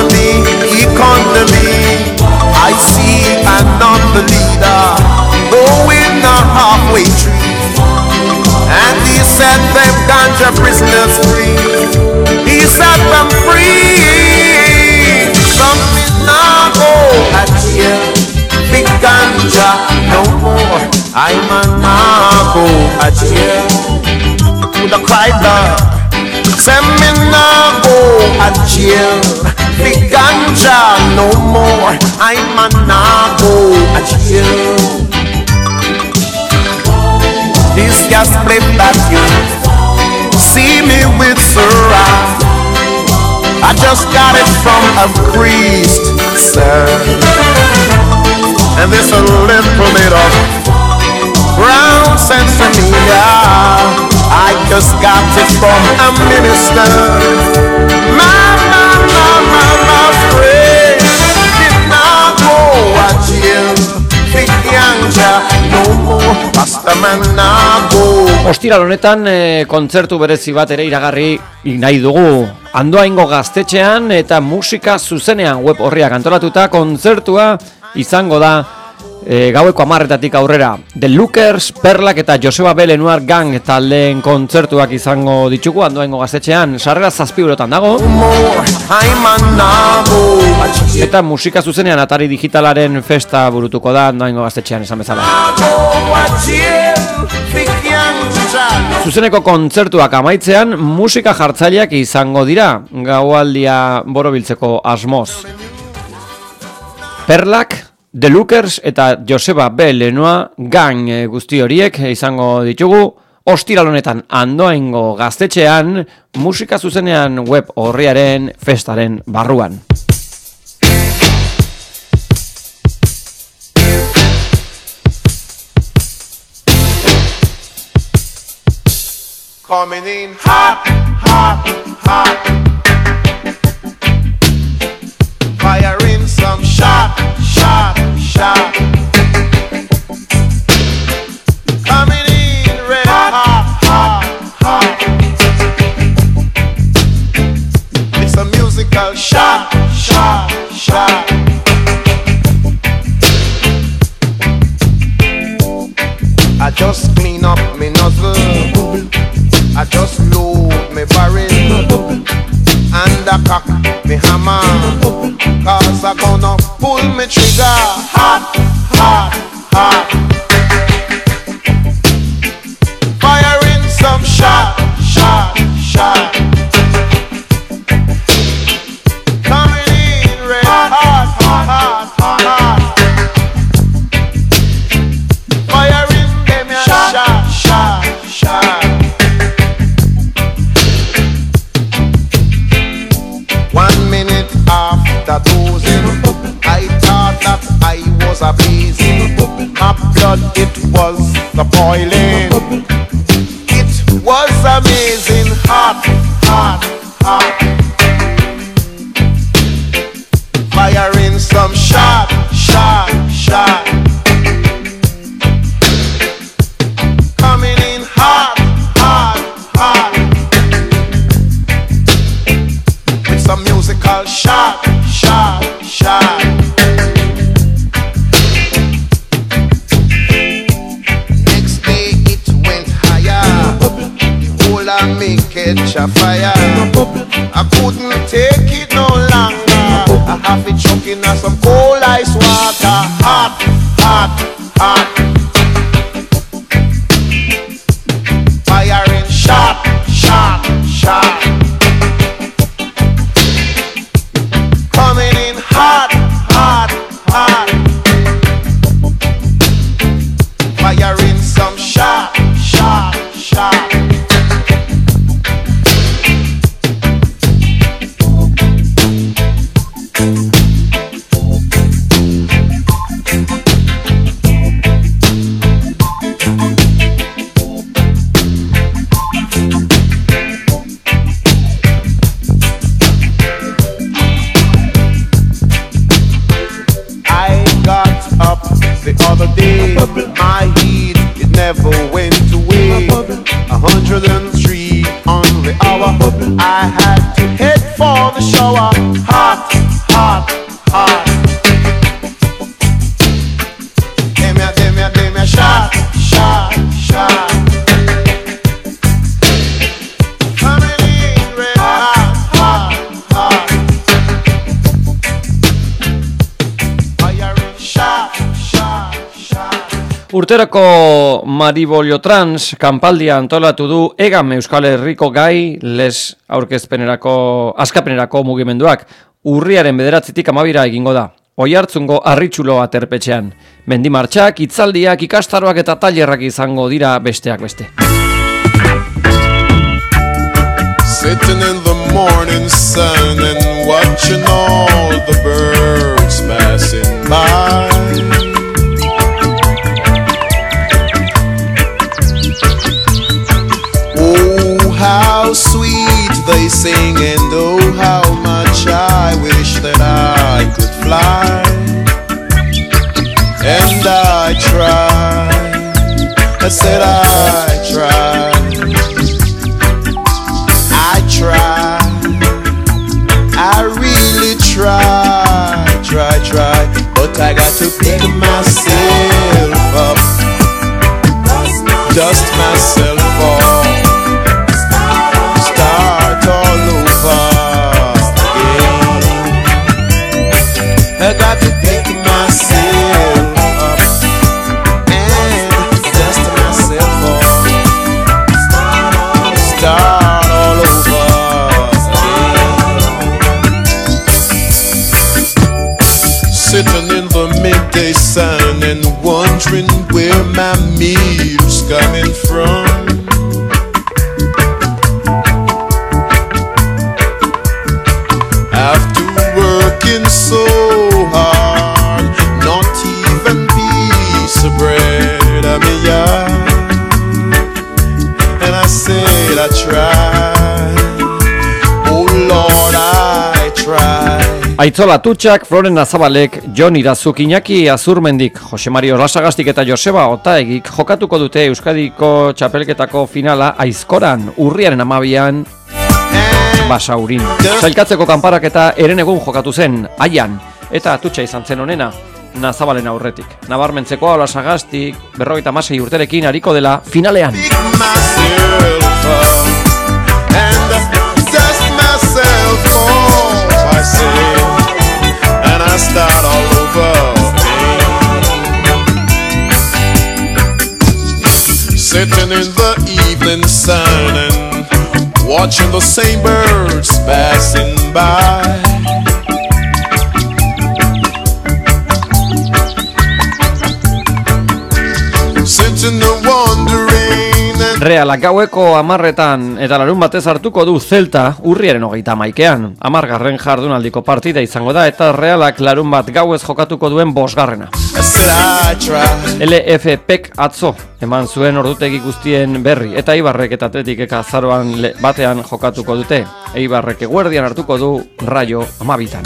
I see another leader going a halfway tree, and he set them ganja prisoners free. He set them free. Something now go at jail. Big ganja no more. I'm a nago at jail. Would I cry love? Send me nago at jail. Big ganja no more. I'm a nago at jail. This gas play that you see me with Sarah. I just got it from a priest, sir. And there's a little bit of brown sensimilla. I just got it from a minister. My, my, my, my, my friend did not go a jail. Big ganja no more. Pastaman not go.
Ostiral honetan e, kontzertu berezi bat ere iragarri nahi dugu. Andoaingo gaztetxean eta musika zuzenean web horriak antolatuta kontzertua izango da e, gaueko hamarretatik aurrera. The Lookers, Perlak eta Joseba B. Lenoir Gang taldeen kontzertuak izango ditugu Andoaingo gaztetxean. Sarrera zazpi eurotan dago. Eta musika zuzenean Atari digitalaren festa burutuko da Andoaingo gaztetxean esan bezala. Zuzeneko kontzertuak amaitzean musika jartzaileak izango dira gaualdia borobiltzeko asmoz. Perlak, The Lookers eta Joseba B. Lenoa gang guzti horiek izango ditugu ostiral honetan Andoaingo gaztetxean musika zuzenean web orriaren festaren barruan.
Coming in hot, hot, hot. Firing some shot, shot, shot. Coming in red hot, hot, hot. It's a musical shot, shot, shot. I just clean up me nozzle. I just load me barrel and I cock me hammer, cause I gonna pull me trigger. Hot, hot, hot. Firing some shot, shot, shot. Coming in red hot, hot, hot, hot, hot. Firing them a shot, shot, shot, shot. One minute after dozing, I thought that I was a blazing. My blood, it was the boiling. It was amazing, hot, hot, hot. Firing some shot, shot, shot. Coming in hot, hot, hot. A musical shot, shot, shot. Next day it went higher. The whole of me catch a fire. I couldn't take it no longer. I have it choking on some cold ice water. Hot, hot, hot. Firing shot, shot, shot. Coming in hot, hot, hot. Firing some shot, shot, shot. The other day, my heat, it never went away. A hundred and three on the hour. I had to head for the shower. Hot, hot, hot. Give me a, give me a, give me a shot, shot, shot. Coming in red hot, hot, hot. Firing shot.
Urterako Maribolio Trans kanpaldia antolatu du Egam Euskal Herriko gai les aurkezpenerako askapenerako mugimenduak. Urriaren bederatzitik amabira egingo da. Oihartzungo Harritxulo aterpetxean. Mendimartxak, hitzaldiak, ikastaroak eta tailerrak izango dira besteak beste.
Sitting in the morning sun and watching all the birds passing by. How sweet they sing, and oh how much I wish that I could fly. And I tried, I said I tried, I tried, I really tried, try, try, but I got to pick myself up, dust myself off. All over again. I got to pick myself up and dust myself off. sun and wondering where my meal's coming from. After working so hard, not even piece of bread I mean, yeah. And I said I tried, oh Lord I tried.
Aitzola Tutxak, Floren Azabalek, Jon Irazuk, Iñaki Azurmendik, Jose Mario Rasagastik eta Joseba Otaegik jokatuko dute Euskadiko txapelketako finala Aizkoran, urriaren amabian, Basaurin. Sailkatzeko kanparak eta eren egun jokatu zen, Aian, eta Tutxa izan zen onena, Nazabalen aurretik. Nabarmentzeko Rasagastik, berrogeita hamasei urterekin ariko dela finalean. And I start all over sitting in the evening sun and watching the same birds passing by. Sitting there wondering. Reala gaueko amarretan eta larun batez hartuko du Zelta urriaren hogeita hamaikean. Hamargarren jardunaldiko partida izango da eta Realak larun bat gauez jokatuko duen bosgarrena. L F Pek atzo eman zuen ordutegi guztien berri eta Eibarrek eta Atletikek azaroan batean jokatuko dute. Eibarrek eguerdian hartuko du Rayo amabitan.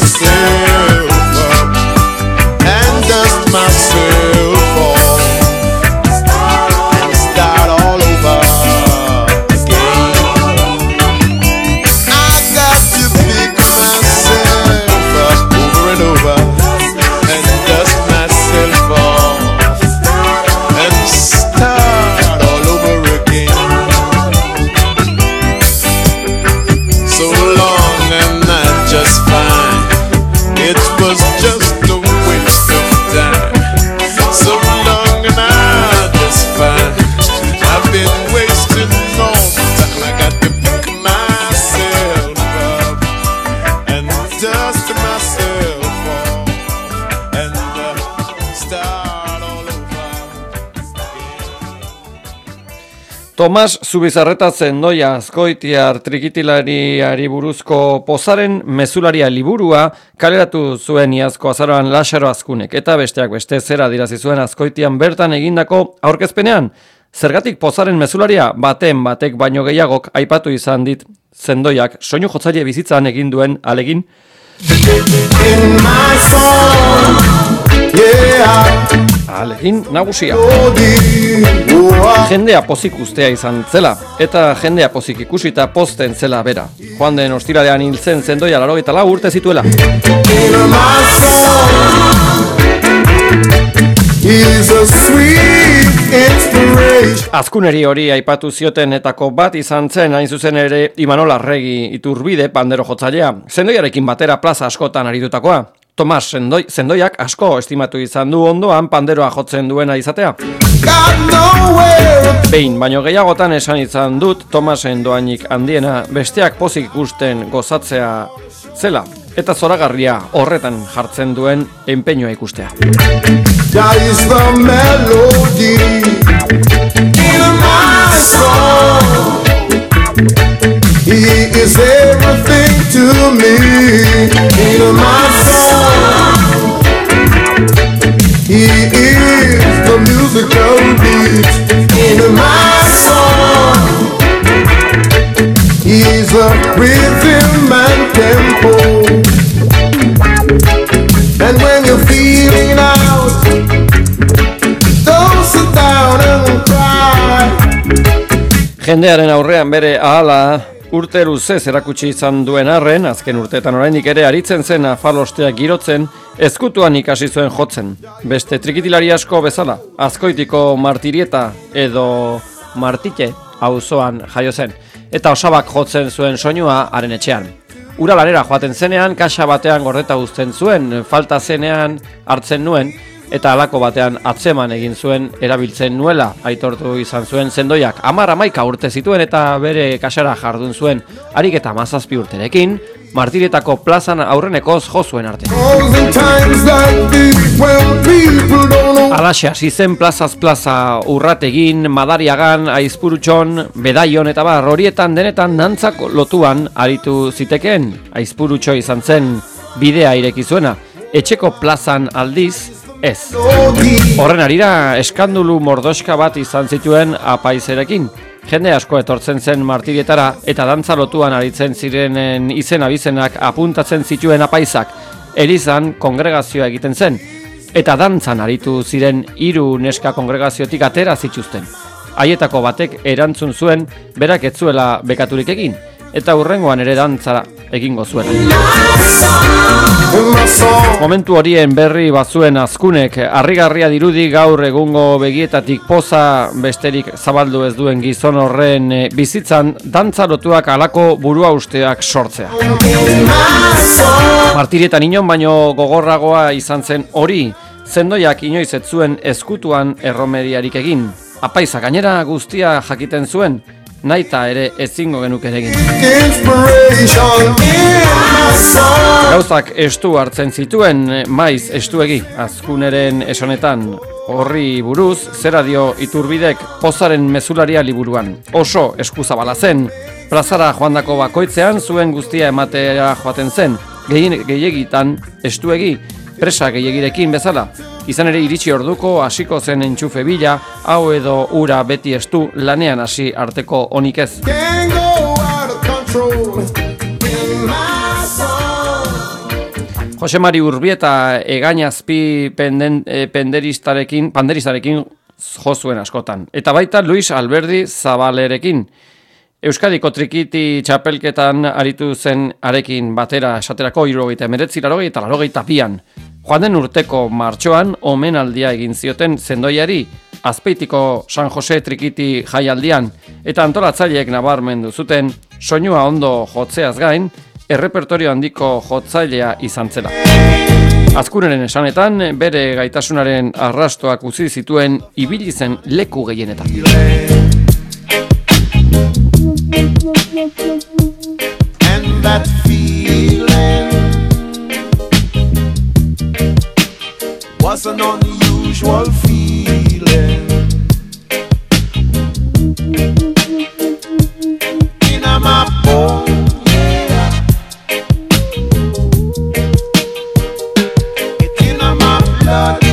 Tomas Zubizarreta Zendoia Azkoitiar trikitilariari buruzko pozaren mezularia liburua kaleratu zuen iazko azaroan Lasaro Azkunek eta besteak beste zera dirazi zuen Azkoitian bertan egindako aurkezpenean. Zergatik pozaren mezularia baten batek baino gehiagok aipatu izan dit Zendoiak soinu jotzaile bizitzan egin duen alegin. Alegin nagusia. Jendea pozik ustea izan zela, eta jendea pozik ikusita pozten zela bera. Joan den ostiralean hil zen Zendoia laurogeita lau urte zituela. Azkuneri hori aipatu ziotenetako bat izan zen hain zuzen ere Imanol Arregi Iturbide pandero jotzailea. Zendoiarekin batera plaza askotan aritutakoa. Tomas Zendoi, Zendoiak asko estimatu izan du ondoan panderoa jotzen duena izatea. Behin, baino gehiagotan esan izan dut Tomasen doainik handiena besteak pozik ikusten gozatzea zela. Eta zoragarria horretan jartzen duen enpeñoa ikustea. He is everything to me, in my soul. He is the musical beat in my soul. He is a rhythm and tempo. And when you're feeling out, don't sit down and cry. Jendearen aurrean bere ahala urte luzez erakutsi izan duen arren, azken urteetan oraindik ere aritzen zen afalosteak girotzen, ezkutuan ikasi zuen jotzen. Beste trikitilari asko bezala, Azkoitiko Martirieta edo Martite auzoan jaio zen, eta osabak jotzen zuen soinua haren etxean. Ura lanera joaten zenean, kaxa batean gordeta uzten zuen, falta zenean hartzen nuen, eta halako batean atzeman egin zuen erabiltzen nuela, aitortu izan zuen Zendoiak. Hamar hamaika urte zituen eta bere kaxara jardun zuen, harik eta hamazazpi urterekin, Martiretako plazan aurrenekoz jozuen arte. Alaxe hasi zen plazaz plaza Urrategin, Madariagan, Aizpurutxon, Bedaion eta bar, horietan denetan dantzak lotuan aritu zitekeen. Aizpurutxo izan zen bidea ireki zuena, etxeko plazan aldiz ez. Horren arira eskandulu mordoska bat izan zituen apaizerekin. Jende asko etortzen zen martirietara eta dantza lotuan aritzen zirenen izen abizenak apuntatzen zituen apaizak. Erizan kongregazioa egiten zen. Eta dantzan aritu ziren hiru neska kongregaziotik atera zituzten. Haietako batek erantzun zuen berak ez zuela bekaturik egin, eta hurrengoan ere dantzara egingo zuen. Momentu horien berri bazuen azkunek, harrigarria dirudi gaur egungo begietatik poza besterik zabaldu ez duen gizon horren bizitzan dantza lotuak alako burua usteak sortzea. Martirietan inon baino gogorragoa izan zen hori, zendoiak inoiz ez zuen eskutuan erromeriarik egin. Apaiza gainera guztia jakiten zuen, naita ere ezingo genuke egin. Gauzak estu hartzen zituen, maiz estuegi, azkuneren esonetan. Horri buruz, zera dio Iturbidek pozaren mezularia liburuan. Oso eskuzabala zen, plazara joandako bakoitzean zuen guztia ematea joaten zen, gehiegitan estuegi, presa gehiegirekin bezala. Izan ere iritsi orduko hasiko zen entxufe bila, hau edo ura beti estu lanean hasi arteko onik ez. Jose Mari Urbieta egainazpi penden, e, penderistarekin, panderistarekin jo zuen askotan. Eta baita Luis Alberdi Zabalerekin. Euskadiko trikiti txapelketan aritu zen arekin batera esaterako hirurogeita hemeretzi, laurogeita eta laurogeita bian. Joan den urteko martxoan omenaldia egin zioten zendoiari Azpeitiko San Jose trikiti jaialdian eta antolatzaileek nabarmendu zuten soinua ondo jotzeaz gain errepertorio handiko jotzailea izan zela. Azkuneren esanetan bere gaitasunaren arrastoak utzi zituen ibili zen leku gehienetan.
And that feeling was an unusual feeling. In my bone, yeah. It's in my blood.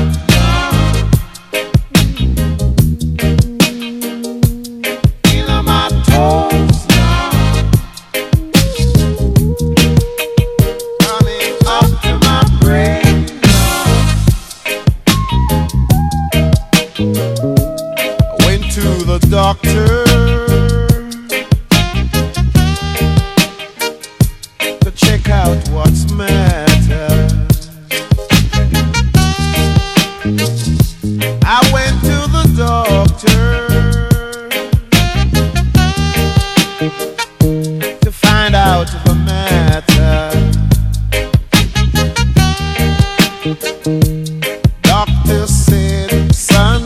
In my toes. Doctor, to check out what's matter. I went to the doctor to find out the matter. Doctor said, son,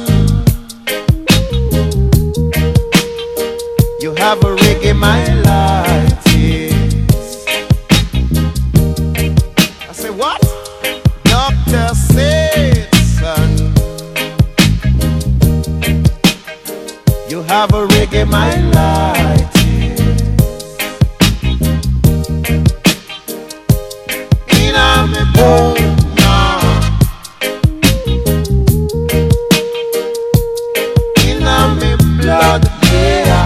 you have a reggae myelitis. I said, what? Doctor said, son, you have a reggae myelitis. In my bone now. In my blood, yeah.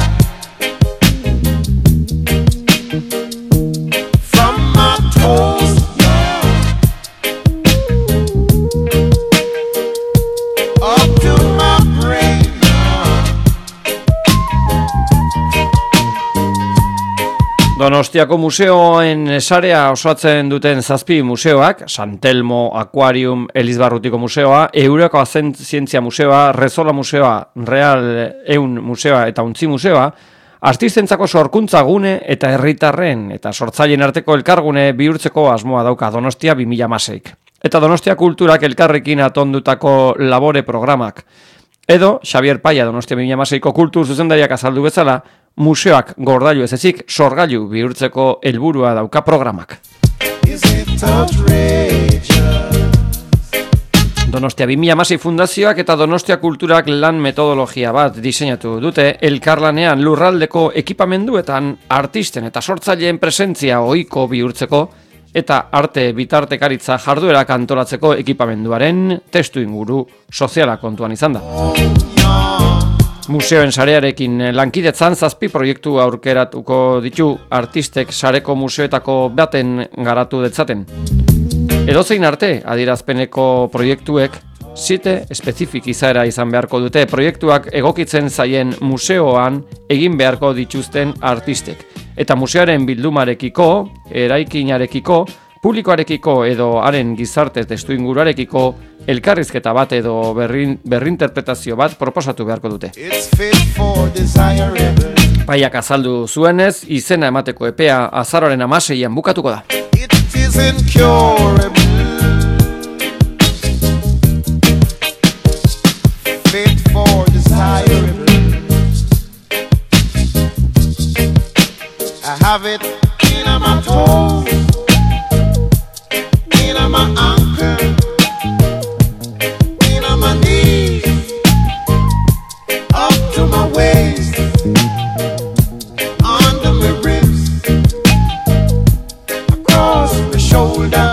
Donostiako museoen sarea osatzen duten zazpi museoak, San Telmo, Aquarium, Elizbarrutiko museoa, Eureko Zientzia museoa, Rezola museoa, Real Eun museoa eta Untzi museoa, artistentzako sorkuntza gune eta herritarren eta sortzaileen arteko elkargune bihurtzeko asmoa dauka Donostia bi mila hamaseik. Eta Donostia kulturak elkarrekin atondutako labore programak. Edo, Xabier Paia Donostia bi mila hamaseiko kultur zuzendariak azaldu bezala, museoak gordailu ez ezik sorgailu bihurtzeko helburua dauka programak. Donostia bi mila hamasei fundazioak eta Donostia Kulturak lan metodologia bat diseinatu dute elkarlanean lurraldeko ekipamenduetan artisten eta sortzaileen presentzia ohiko bihurtzeko eta arte bitartekaritza jarduerak antolatzeko ekipamenduaren testu inguru soziala kontuan izan da. Museoen sarearekin lankidetzan zazpi proiektu aurkeratuko ditu artistek sareko museoetako baten garatu detzaten. Edozein arte adierazpeneko proiektuek site espezifik izaera izan beharko dute proiektuak egokitzen zaien museoan egin beharko dituzten artistek. Eta museoaren bildumarekiko, eraikinarekiko, publikoarekiko edo haren gizarte testuinguruarekiko elkarrizketa bat edo berrin, berrinterpretazio bat proposatu beharko dute. Paiak azaldu zuenez, izena emateko epea azaroaren hamaseian bukatuko da.
I have it in my toes, in my ankle, in my knees, up to my waist, under my ribs, across my shoulder.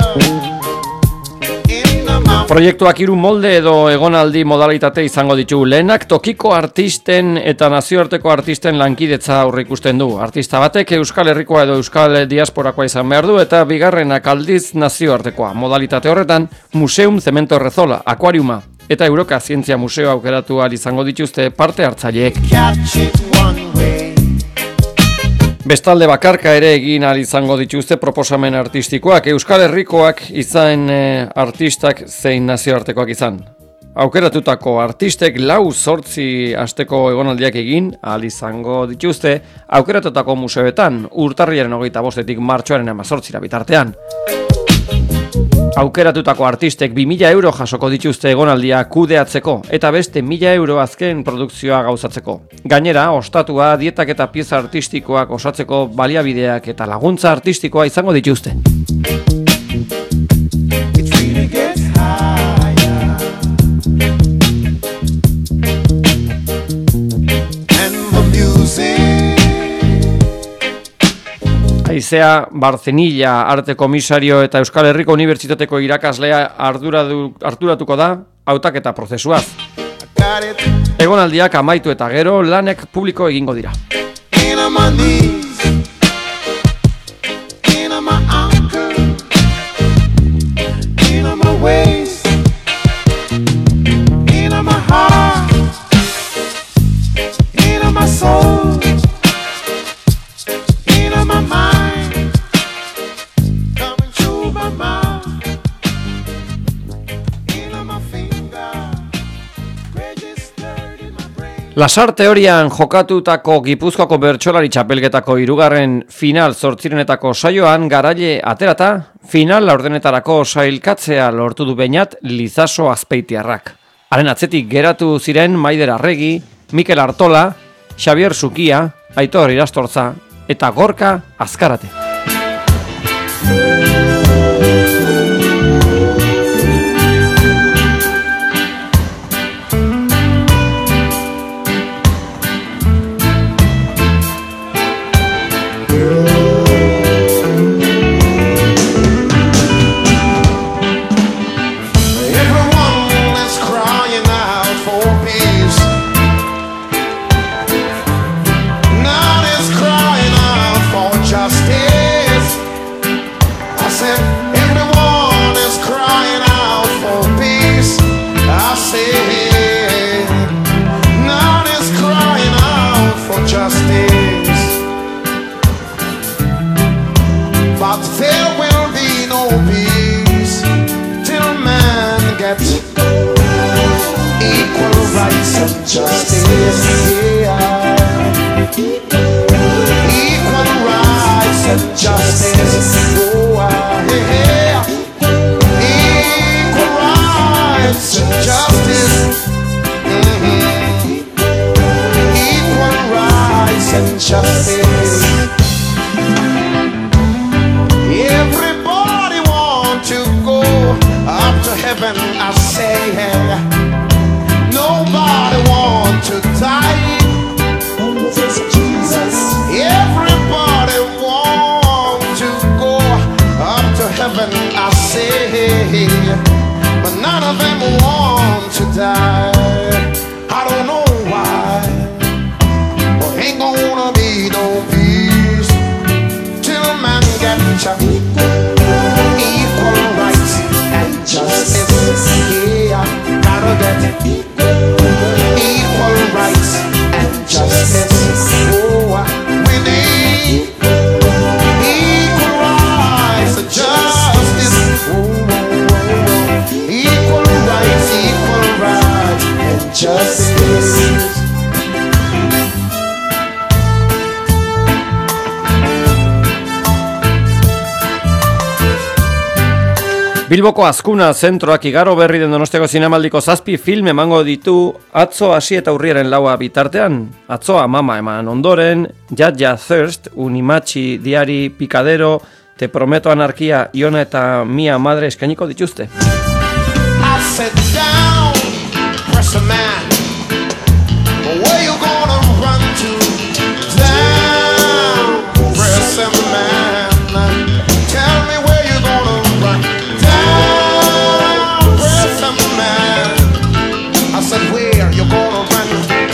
Proiektuak hiru molde edo egonaldi modalitate izango ditu. Lehenak tokiko artisten eta nazioarteko artisten lankidetza aurreikusten du. Artista batek Euskal Herrikoa edo Euskal Diasporakoa izan behar du eta bigarrenak aldiz nazioartekoa. Modalitate horretan Museum Zemento Rezola, Akuariuma eta Euroka Zientzia Museo aukeratu ahal izango dituzte parte hartzaileek. Bestalde bakarka ere egin ahal izango dituzte proposamen artistikoak, Euskal Herrikoak izan e, artistak zein nazioartekoak izan. Aukeratutako artistek lau zortzi asteko egonaldiak egin ahal izango dituzte aukeratutako museoetan urtarriaren hogeita bostetik martxoaren hemezortzira bitartean. Aukeratutako artistek bi mila euro jasoko dituzte egonaldia kudeatzeko eta beste mila euro azken produkzioa gauzatzeko. Gainera, ostatua, dietak eta pieza artistikoak osatzeko baliabideak eta laguntza artistikoa izango dituzte. Aizea Barzenilla arte komisario eta Euskal Herriko Unibertsitateko irakaslea arduratuko da hautaketa prozesuaz. Egonaldiak amaitu eta gero lanek publiko egingo dira. Lasar teorian jokatutako Gipuzkoako bertsolari txapelketako hirugarren final zortzirenetako saioan garaile aterata, final laurdenetarako sailkatzea lortu du Beñat Lizaso Azpeitiarrak. Haren atzetik geratu ziren Maider Arregi, Mikel Artola, Xabier Sukia, Aitor Irastortza eta Gorka Azkarate.
Justice, mm-hmm.
Bilboko Azkuna zentroak igaro berri den Donostiako zinemaldiko zazpi film emango ditu atzo hasi eta urriaren laua bitartean. Atzoa mama eman ondoren, Jaja Thirst, Unimachi, Diari, Picadero, Te Prometo Anarkia, Iona eta Mia Madre eskainiko dituzte.
I sit down, press a man. Where you gonna run to? Down, press a man. Tell me where you gonna run. Down, press a man. I said where you gonna run.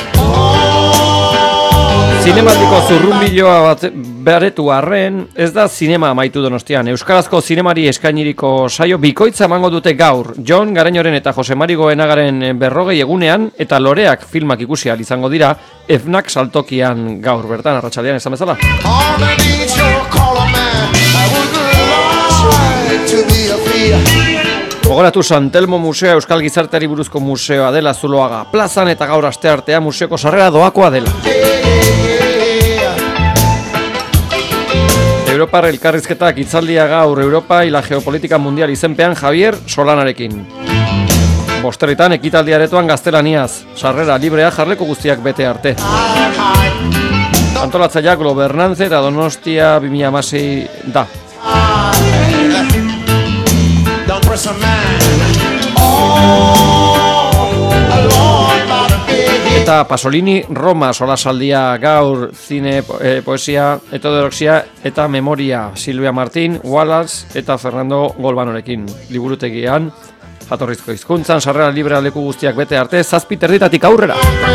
Oh.
Zinemaldiko zurrunbiloa bat beretu arren, ez da zinema amaitu Donostian. Euskarazko zinemari eskainiriko saio bikoitza emango dute gaur. Jon Gareñoren eta Jose Mari Goenagaren berrogei egunean eta Loreak filmak ikusi ahal izango dira Fnac saltokian gaur bertan arratsaldean esan bezala. Gogoratu San Telmo Museo Euskal Gizarteari buruzko museoa dela Zuloaga plazan eta gaur asteartea museoko sarrera doakoa dela. Europar elkarrizketak hitzaldia gaur Europa y la geopolítica mundial izenpean Javier Solanarekin. Bosterritan ekitaldi aretoan gaztelaniaz, sarrera librea jarleko guztiak bete arte. Antolatzaileak Gobernantze eta Donostia bi mila hamasei da. Eta Pasolini Roma solasaldia gaur zine, eh, poesia, heterodoxia eta memoria Silvia Martín, Wallace eta Fernando Golbanorekin liburutegian jatorrizko hizkuntzan sarrera librea leku guztiak bete arte zazpi terditatik aurrera.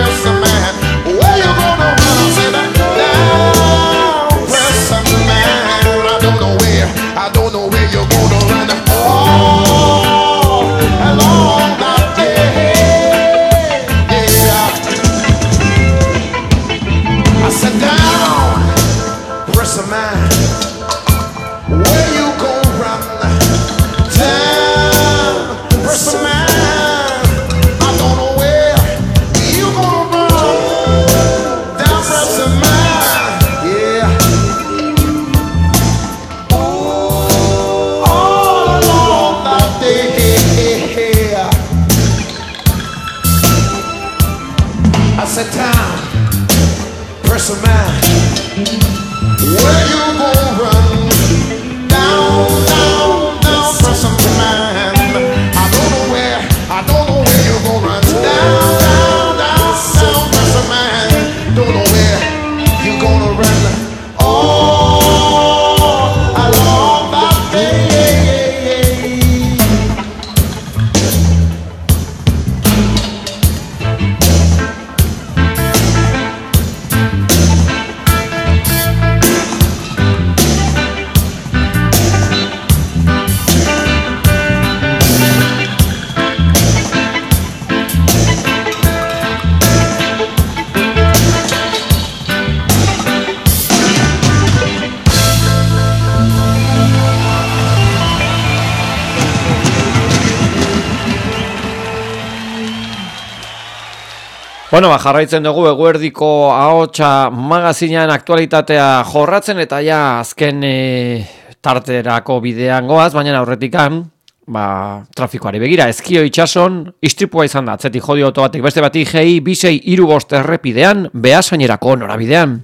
Bueno, ba, jarraitzen dugu eguerdiko ahotsa magazinean aktualitatea jorratzen eta ja azken e, tarterako bidean goaz, baina aurretikan, ba, trafikoari begira, Ezkio itsason, istripua izan da, atzetik jodi auto batek beste bati gei, bisei irubost errepidean, Beasainerako norabidean.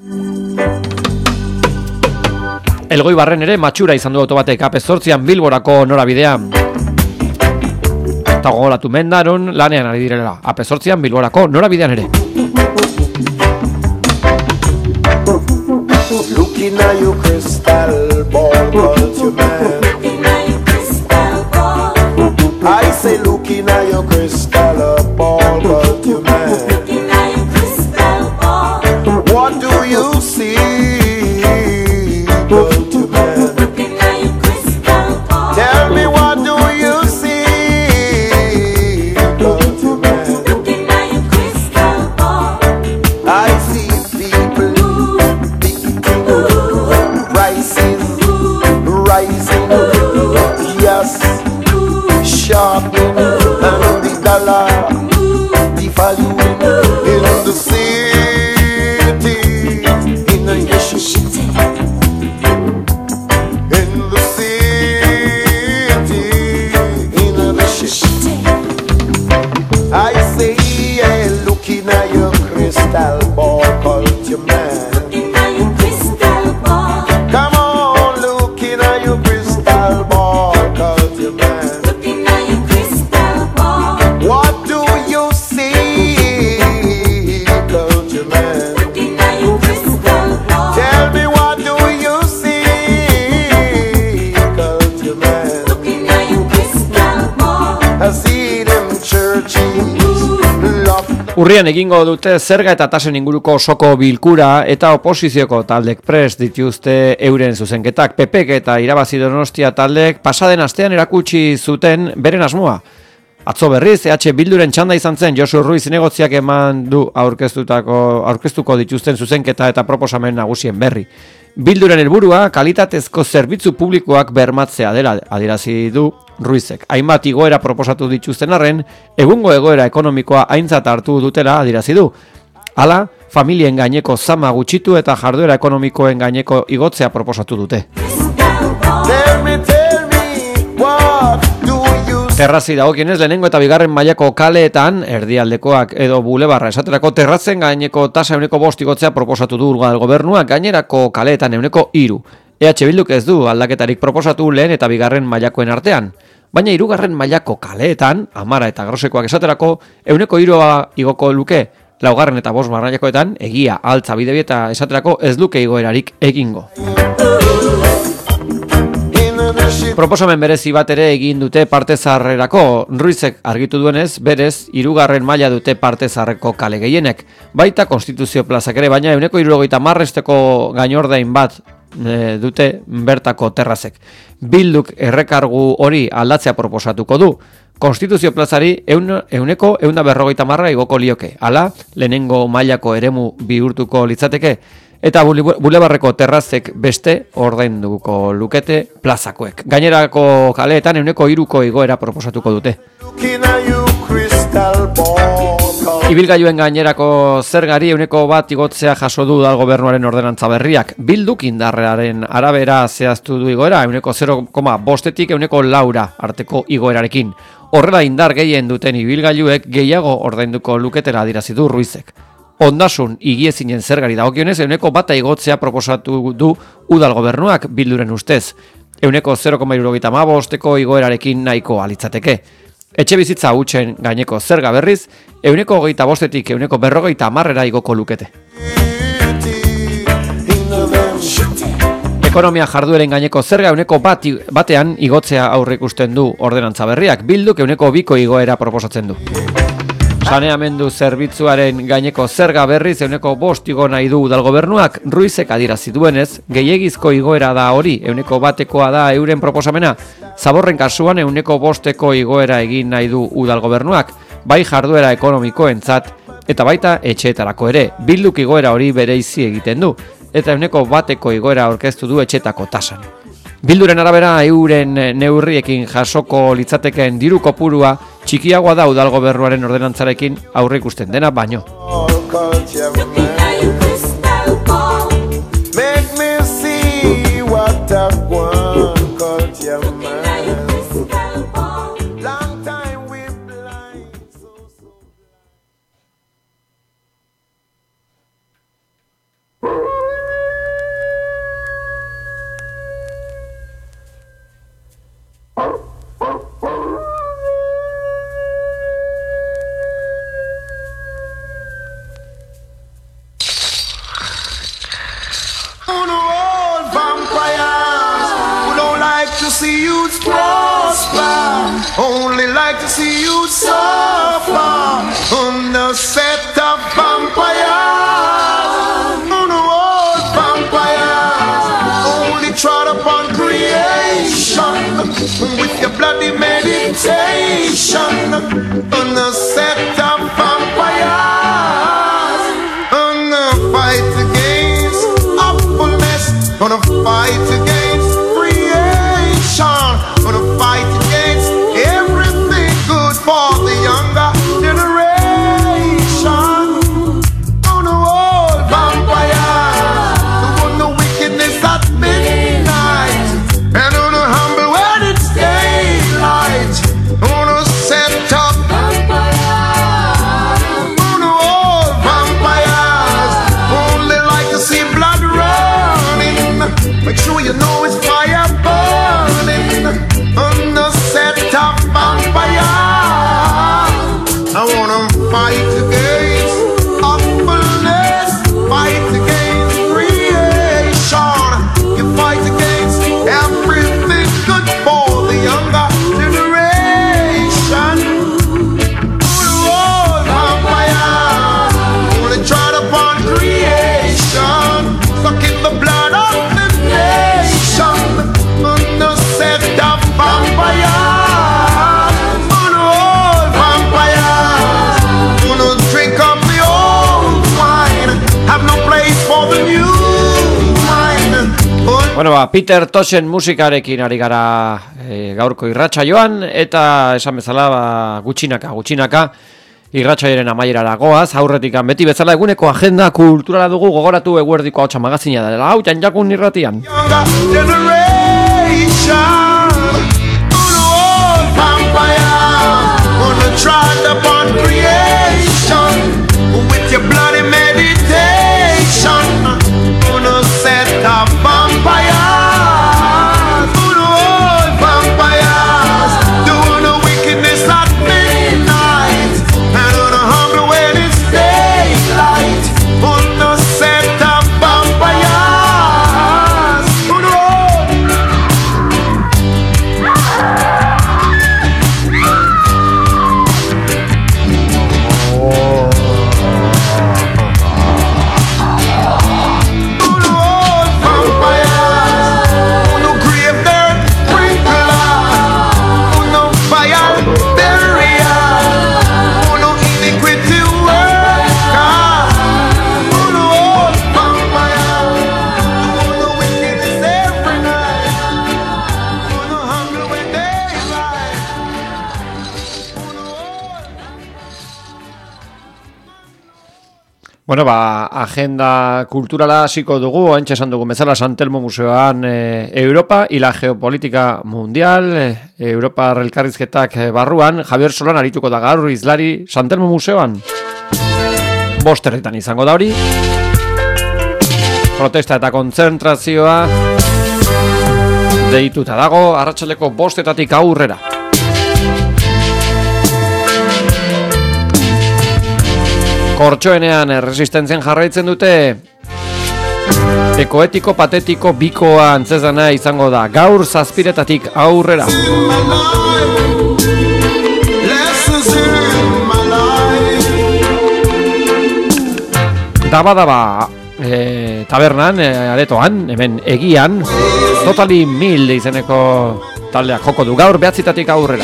Elgoibarren ere matxura izan du auto batek A P zortzian Bilborako norabidean. Eta gogoratu mendaron lanean ari direla A P zortzian Bilborako norabidean ere.
Looking at your crystal ball, but you man. Looking at your crystal ball. I say looking at your crystal ball, but you man. Looking at your crystal ball. What do you see, but you man? Looking at your crystal ball. Tell me what do you see, but you man? Looking at your crystal ball. I see people. Rising, rising, yes, sharpening, and the dollar devaluing in the city, in the city.
Urrian egingo dute zerga eta tasen inguruko osoko bilkura eta oposizioko taldek prest dituzte euren zuzenketak. P Pk eta irabazi Donostia taldek pasaden astean erakutsi zuten beren asmoa. Atzo berriz, E H Bilduren txanda izan zen Josu Ruiz zinegotziak eman du aurkeztutako aurkeztuko dituzten zuzenketa eta proposamen nagusien berri. Bilduren helburua kalitatezko zerbitzu publikoak bermatzea dela adierazi du Ruizek. Hainbat igoera proposatu dituzten arren, egungo egoera ekonomikoa aintzat hartu dutela adierazi du. Hala, familien gaineko zama gutxitu eta jarduera ekonomikoen gaineko igotzea proposatu dute.
Tell me, tell me, what do you
Terrazi dagokienez lehenengo eta bigarren mailako kaleetan, erdialdekoak edo bulebarra esaterako terrazen gaineko tasa euneko bost igotzea proposatu du Udal gobernuak, gainerako kaleetan euneko hiru. E H Bilduk ez du aldaketarik proposatu lehen eta bigarren mailakoen artean. Baina hirugarren mailako kaleetan, Amara eta Grosekoak esaterako, euneko hiroa igoko luke, laugarren eta bost mailakoetan, egia, altza, bidebieta esaterako ez luke igoerarik egingo. Proposamen berezi bat ere egin dute parte zaharrerako. Ruizek argitu duenez, berez, hirugarren maila dute parte zaharreko kale gehienek. Baita Konstituzio plazak ere, baina euneko hirurogeita marresteko gainordain bat e, dute bertako terrazek. Bilduk errekargu hori aldatzea proposatuko du. Konstituzio plazari eun, euneko eunda berrogeita marra igoko lioke. Hala, lehenengo mailako eremu bihurtuko litzateke. Eta bulebarreko terrazek beste ordainduko lukete plazakoek. Gainerako kaleetan euneko hiruko igoera proposatuko dute. Ibilgailuen gainerako zergari euneko bat igotzea jaso du Udal gobernuaren ordenantza berriak. Bilduk indarrearen arabera zehaztu du igoera, euneko zero koma bostetik euneko laura arteko igoerarekin. Horrela indar gehien duten ibilgailuek gehiago ordainduko luketera adierazi du Ruizek. Ondasun higiezinen zergari dagokionez euneko bata igotzea proposatu du Udal gobernuak Bilduren ustez. Euneko zero koma hirurogeita hamabosteko igoerarekin nahiko alitzateke. Etxe bizitza hutsen gaineko zerga berriz, euneko hogeita bostetik euneko berrogeita hamarrera igoko lukete. Ekonomia jardueren gaineko zerga euneko bat, batean igotzea aurreikusten du ordenantza berriak. Bilduk euneko biko igoera proposatzen du. Saneamendu zerbitzuaren gaineko zerga berriz euneko bost igo nahi du Udal gobernuak. Ruizek adierazi duenez, gehiegizko igoera da hori, euneko batekoa da euren proposamena. Zaborren kasuan euneko bosteko igoera egin nahi du Udal gobernuak, bai jarduera ekonomikoentzat eta baita etxeetarako ere. Bilduk igoera hori bereizi egiten du, eta euneko bateko igoera aurkeztu du etxetako tasan. Bilduren arabera euren neurriekin jasoko litzateken diru kopurua txikiagoa da Udal gobernuaren ordenantzarekin aurre ikusten dena baino.
See you prosper, only like to see you suffer on the set of vampires, on the old vampires, only trod upon creation with your bloody meditation on the set of vampires, on the fight against awfulness, on the fight against gonna fight against everything good for the younger generation. On the old vampire, the one the wickedness at midnight, and on the humble when it's daylight. On the set up on the old vampires, only like to see blood running. Make sure you know
Bueno, ba, Peter Toshen musikarekin ari gara e, gaurko irratsaioan, eta esan bezala ba, gutxinaka, gutxinaka irratsaioaren amaierara goaz, aurretik beti bezala eguneko agenda kulturala dugu, gogoratu eguerdiko ahotsa magazina dela, hau janjakun irratian. Bueno, ba, agenda kulturala hasiko dugu, haintxe esan dugu bezala San Telmo Museoan e, Europa y la geopolítica mundial, e, Europa elkarrizketak barruan, Javier Solan arituko da gaur izlari San Telmo Museoan. Bosterretan izango da hori. Protesta eta kontzentrazioa deituta dago, arratsaldeko bostetatik aurrera. Kortxoenean resistentzian jarraitzen dute ekoetiko patetiko bikoa antzezana izango da gaur zazpiretatik aurrera. Daba daba e, tabernan, e, aretoan, hemen egian, Totally Mil izeneko taldeak joko du gaur behatzitatik aurrera.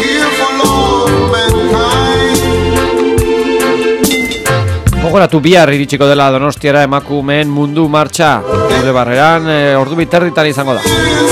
Gogoratu bihar iritsiko dela Donostiara emakumeen mundu martxa. Gure barreran, e, ordu biterritan izango da.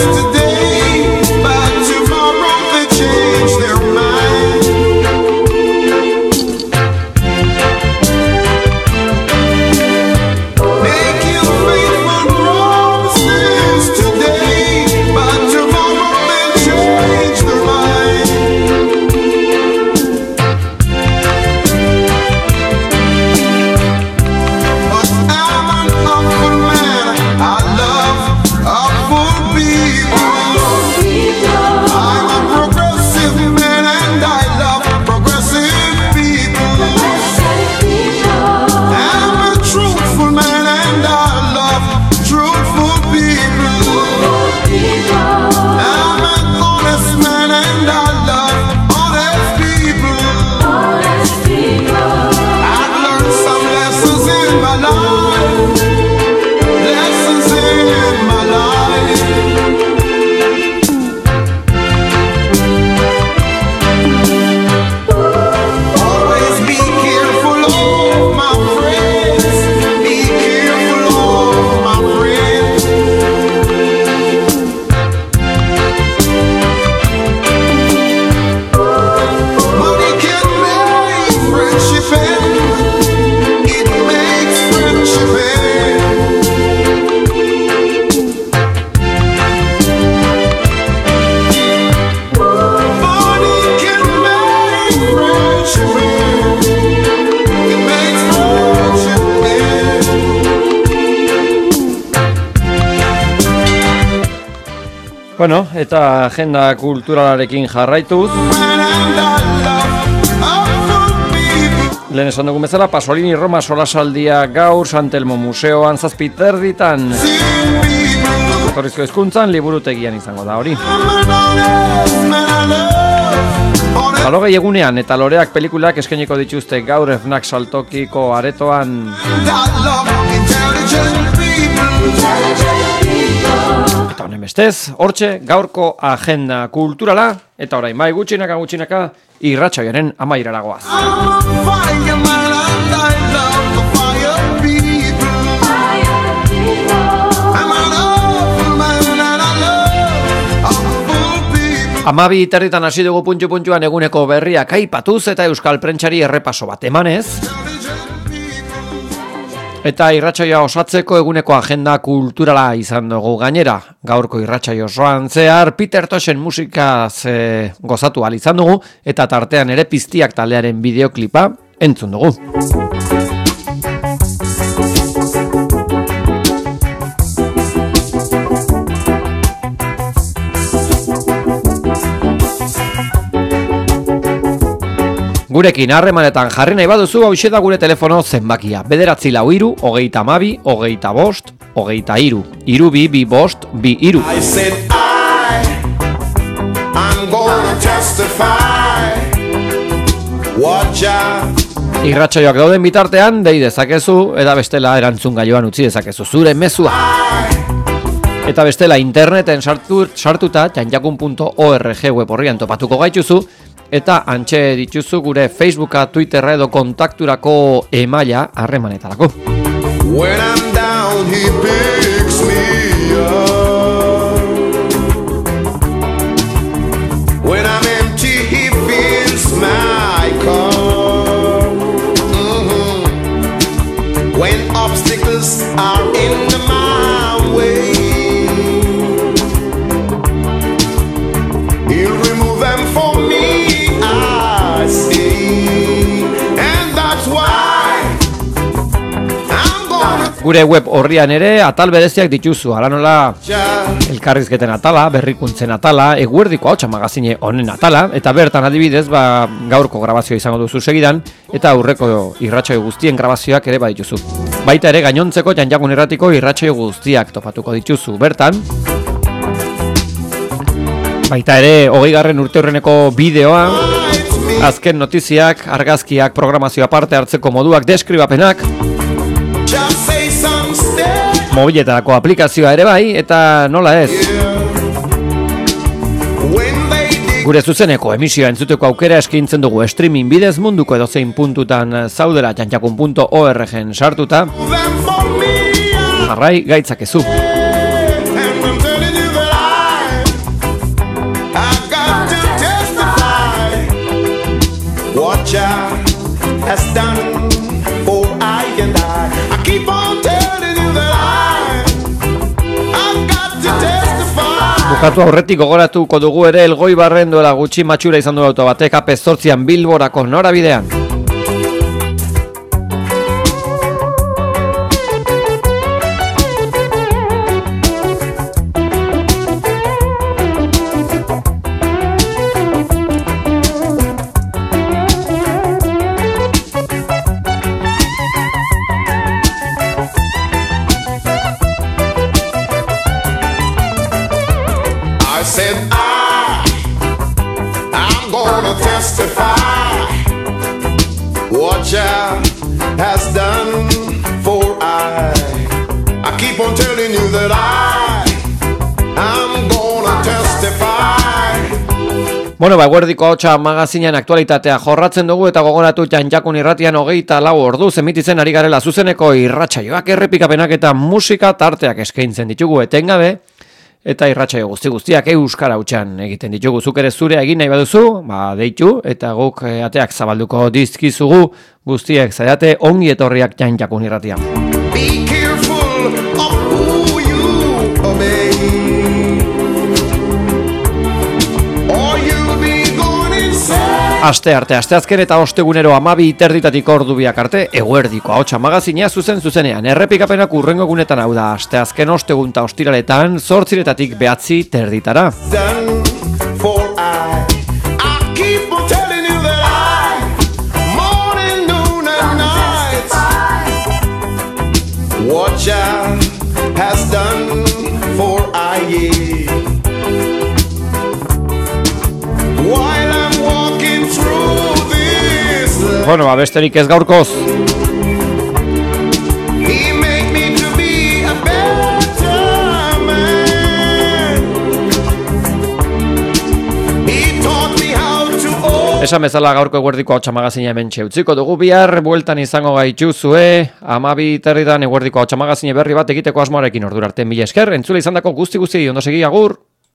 Bueno, eta agenda kulturalarekin jarraituz. Lehen esan dugun bezala, Pasolini Roma solasaldia gaur San Telmo Museoan zazpiterditan. Torrizko hizkuntzan liburutegian izango da hori. Salogei egunean eta loreak pelikulak eskainiko dituzte gaur Fnac saltokiko aretoan. Eta honen bestez, hortxe gaurko agenda kulturala, eta orain bai gutxinaka gutxinaka irratsaioaren amaierara goaz. Amabi territan hasi dugu puntxu-puntxuan eguneko berriak aipatuz eta euskal prentsari errepaso bat emanez. Eta irratsaioa osatzeko eguneko agenda kulturala izan dugu gainera. Gaurko irratsaio osoan zehar Peter Toshen musikaz e, gozatu ahal izan dugu eta tartean ere Piztiak taldearen bideoklipa entzun dugu. Gurekin harremanetan jarri nahi baduzu, hauxe da gure telefono zenbakia. Bederatzi lau iru, hogeita amabi, hogeita bost, hogeita iru. Iru bi, bi bost, bi iru.
I said I, I'm gonna testify. Watch out.
Irratsaioak dauden bitartean, dei dezakezu, eta bestela erantzun gaioan utzi dezakezu zure mezua. Eta bestela interneten sartu, sartuta, txantxakun puntu org web horrian topatuko gaituzu, eta antxe dituzu gure Facebooka, Twitterra edo kontakturako emaila harremanetarako.
When I'm down, he picks me up. When I'm empty, he fills my cup. Mm-hmm. When obstacles are in my way, he'll remove them for me.
Gure web horrian ere atal bereziak dituzu, ala nola elkarrizketen atala, berrikuntzen atala, eguerdiko ahotsa magazine honen atala, eta bertan adibidez ba, gaurko grabazioa izango duzu segidan, eta aurreko irratsaio guztien grabazioak ere badituzu. Baita ere gainontzeko Txantxakun Irratiko irratsaio guztiak topatuko dituzu bertan. Baita ere hogeigarren urteurreneko bideoa, azken notiziak, argazkiak, programazioa parte hartzeko moduak, deskribapenak, mobiletarako aplikazioa ere bai, eta nola ez. Gure zuzeneko emisioa entzuteko aukera eskaintzen dugu streaming bidez munduko edozein puntutan zaudela txantxakun puntu org-en sartuta. Jarrai gaitzakezu.
Watch out, has done for I and I. I keep on telling you that I, I've got to testify.
Bukatu aurretik gogoratuko dugu ere Elgoibarren duela gutxi matxura izan du auto batek A P zortzian Bilborako norabidean.
Has done for I. I keep on telling you that I, I'm gonna testify.
Bueno, ba, eguerdiko ahotsa magazinean aktualitatea jorratzen dugu eta gogoratu Txantxakun Irratian hogeita lau ordu emititzen ari garela zuzeneko irratsaioak, errepikapenak eta musika tarteak eskaintzen ditugu etengabe. Eta irratsaio guzti guztiak euskara hutsan egiten ditugu. Zuk ere zurea egin nahi baduzu, ba deitu eta guk ateak zabalduko dizkizugu guztiek zaiate ongi etorriak Txantxakun Irratia.
Be careful of who you obey, or you'll be going insane.
Aste arte, aste azken eta ostegunero amabi terditatik ordu biak arte, eguerdiko ahotsa magazinea zuzen zuzenean. Errepikapenak urrengo gunetan hau da, aste azken ostegun eta ostiraletan, zortziretatik behatzi terditara.
Done for I. I keep on telling you that I, morning, noon and night. Watch out, has done for I, yeah. While I'm walking through this life,
Bueno, abesterik ez gaurkoz.
he made me to be a better man. He taught me how to own.
Esan bezala gaurko eguerdiko ahotsa magazina hemen utziko dugu bihar, bueltan izango gaituzue, amabi territan eguerdiko ahotsa magazine berri bat egiteko asmoarekin ordura arte mila esker, entzule izandako guzti guzti ondo segi agur.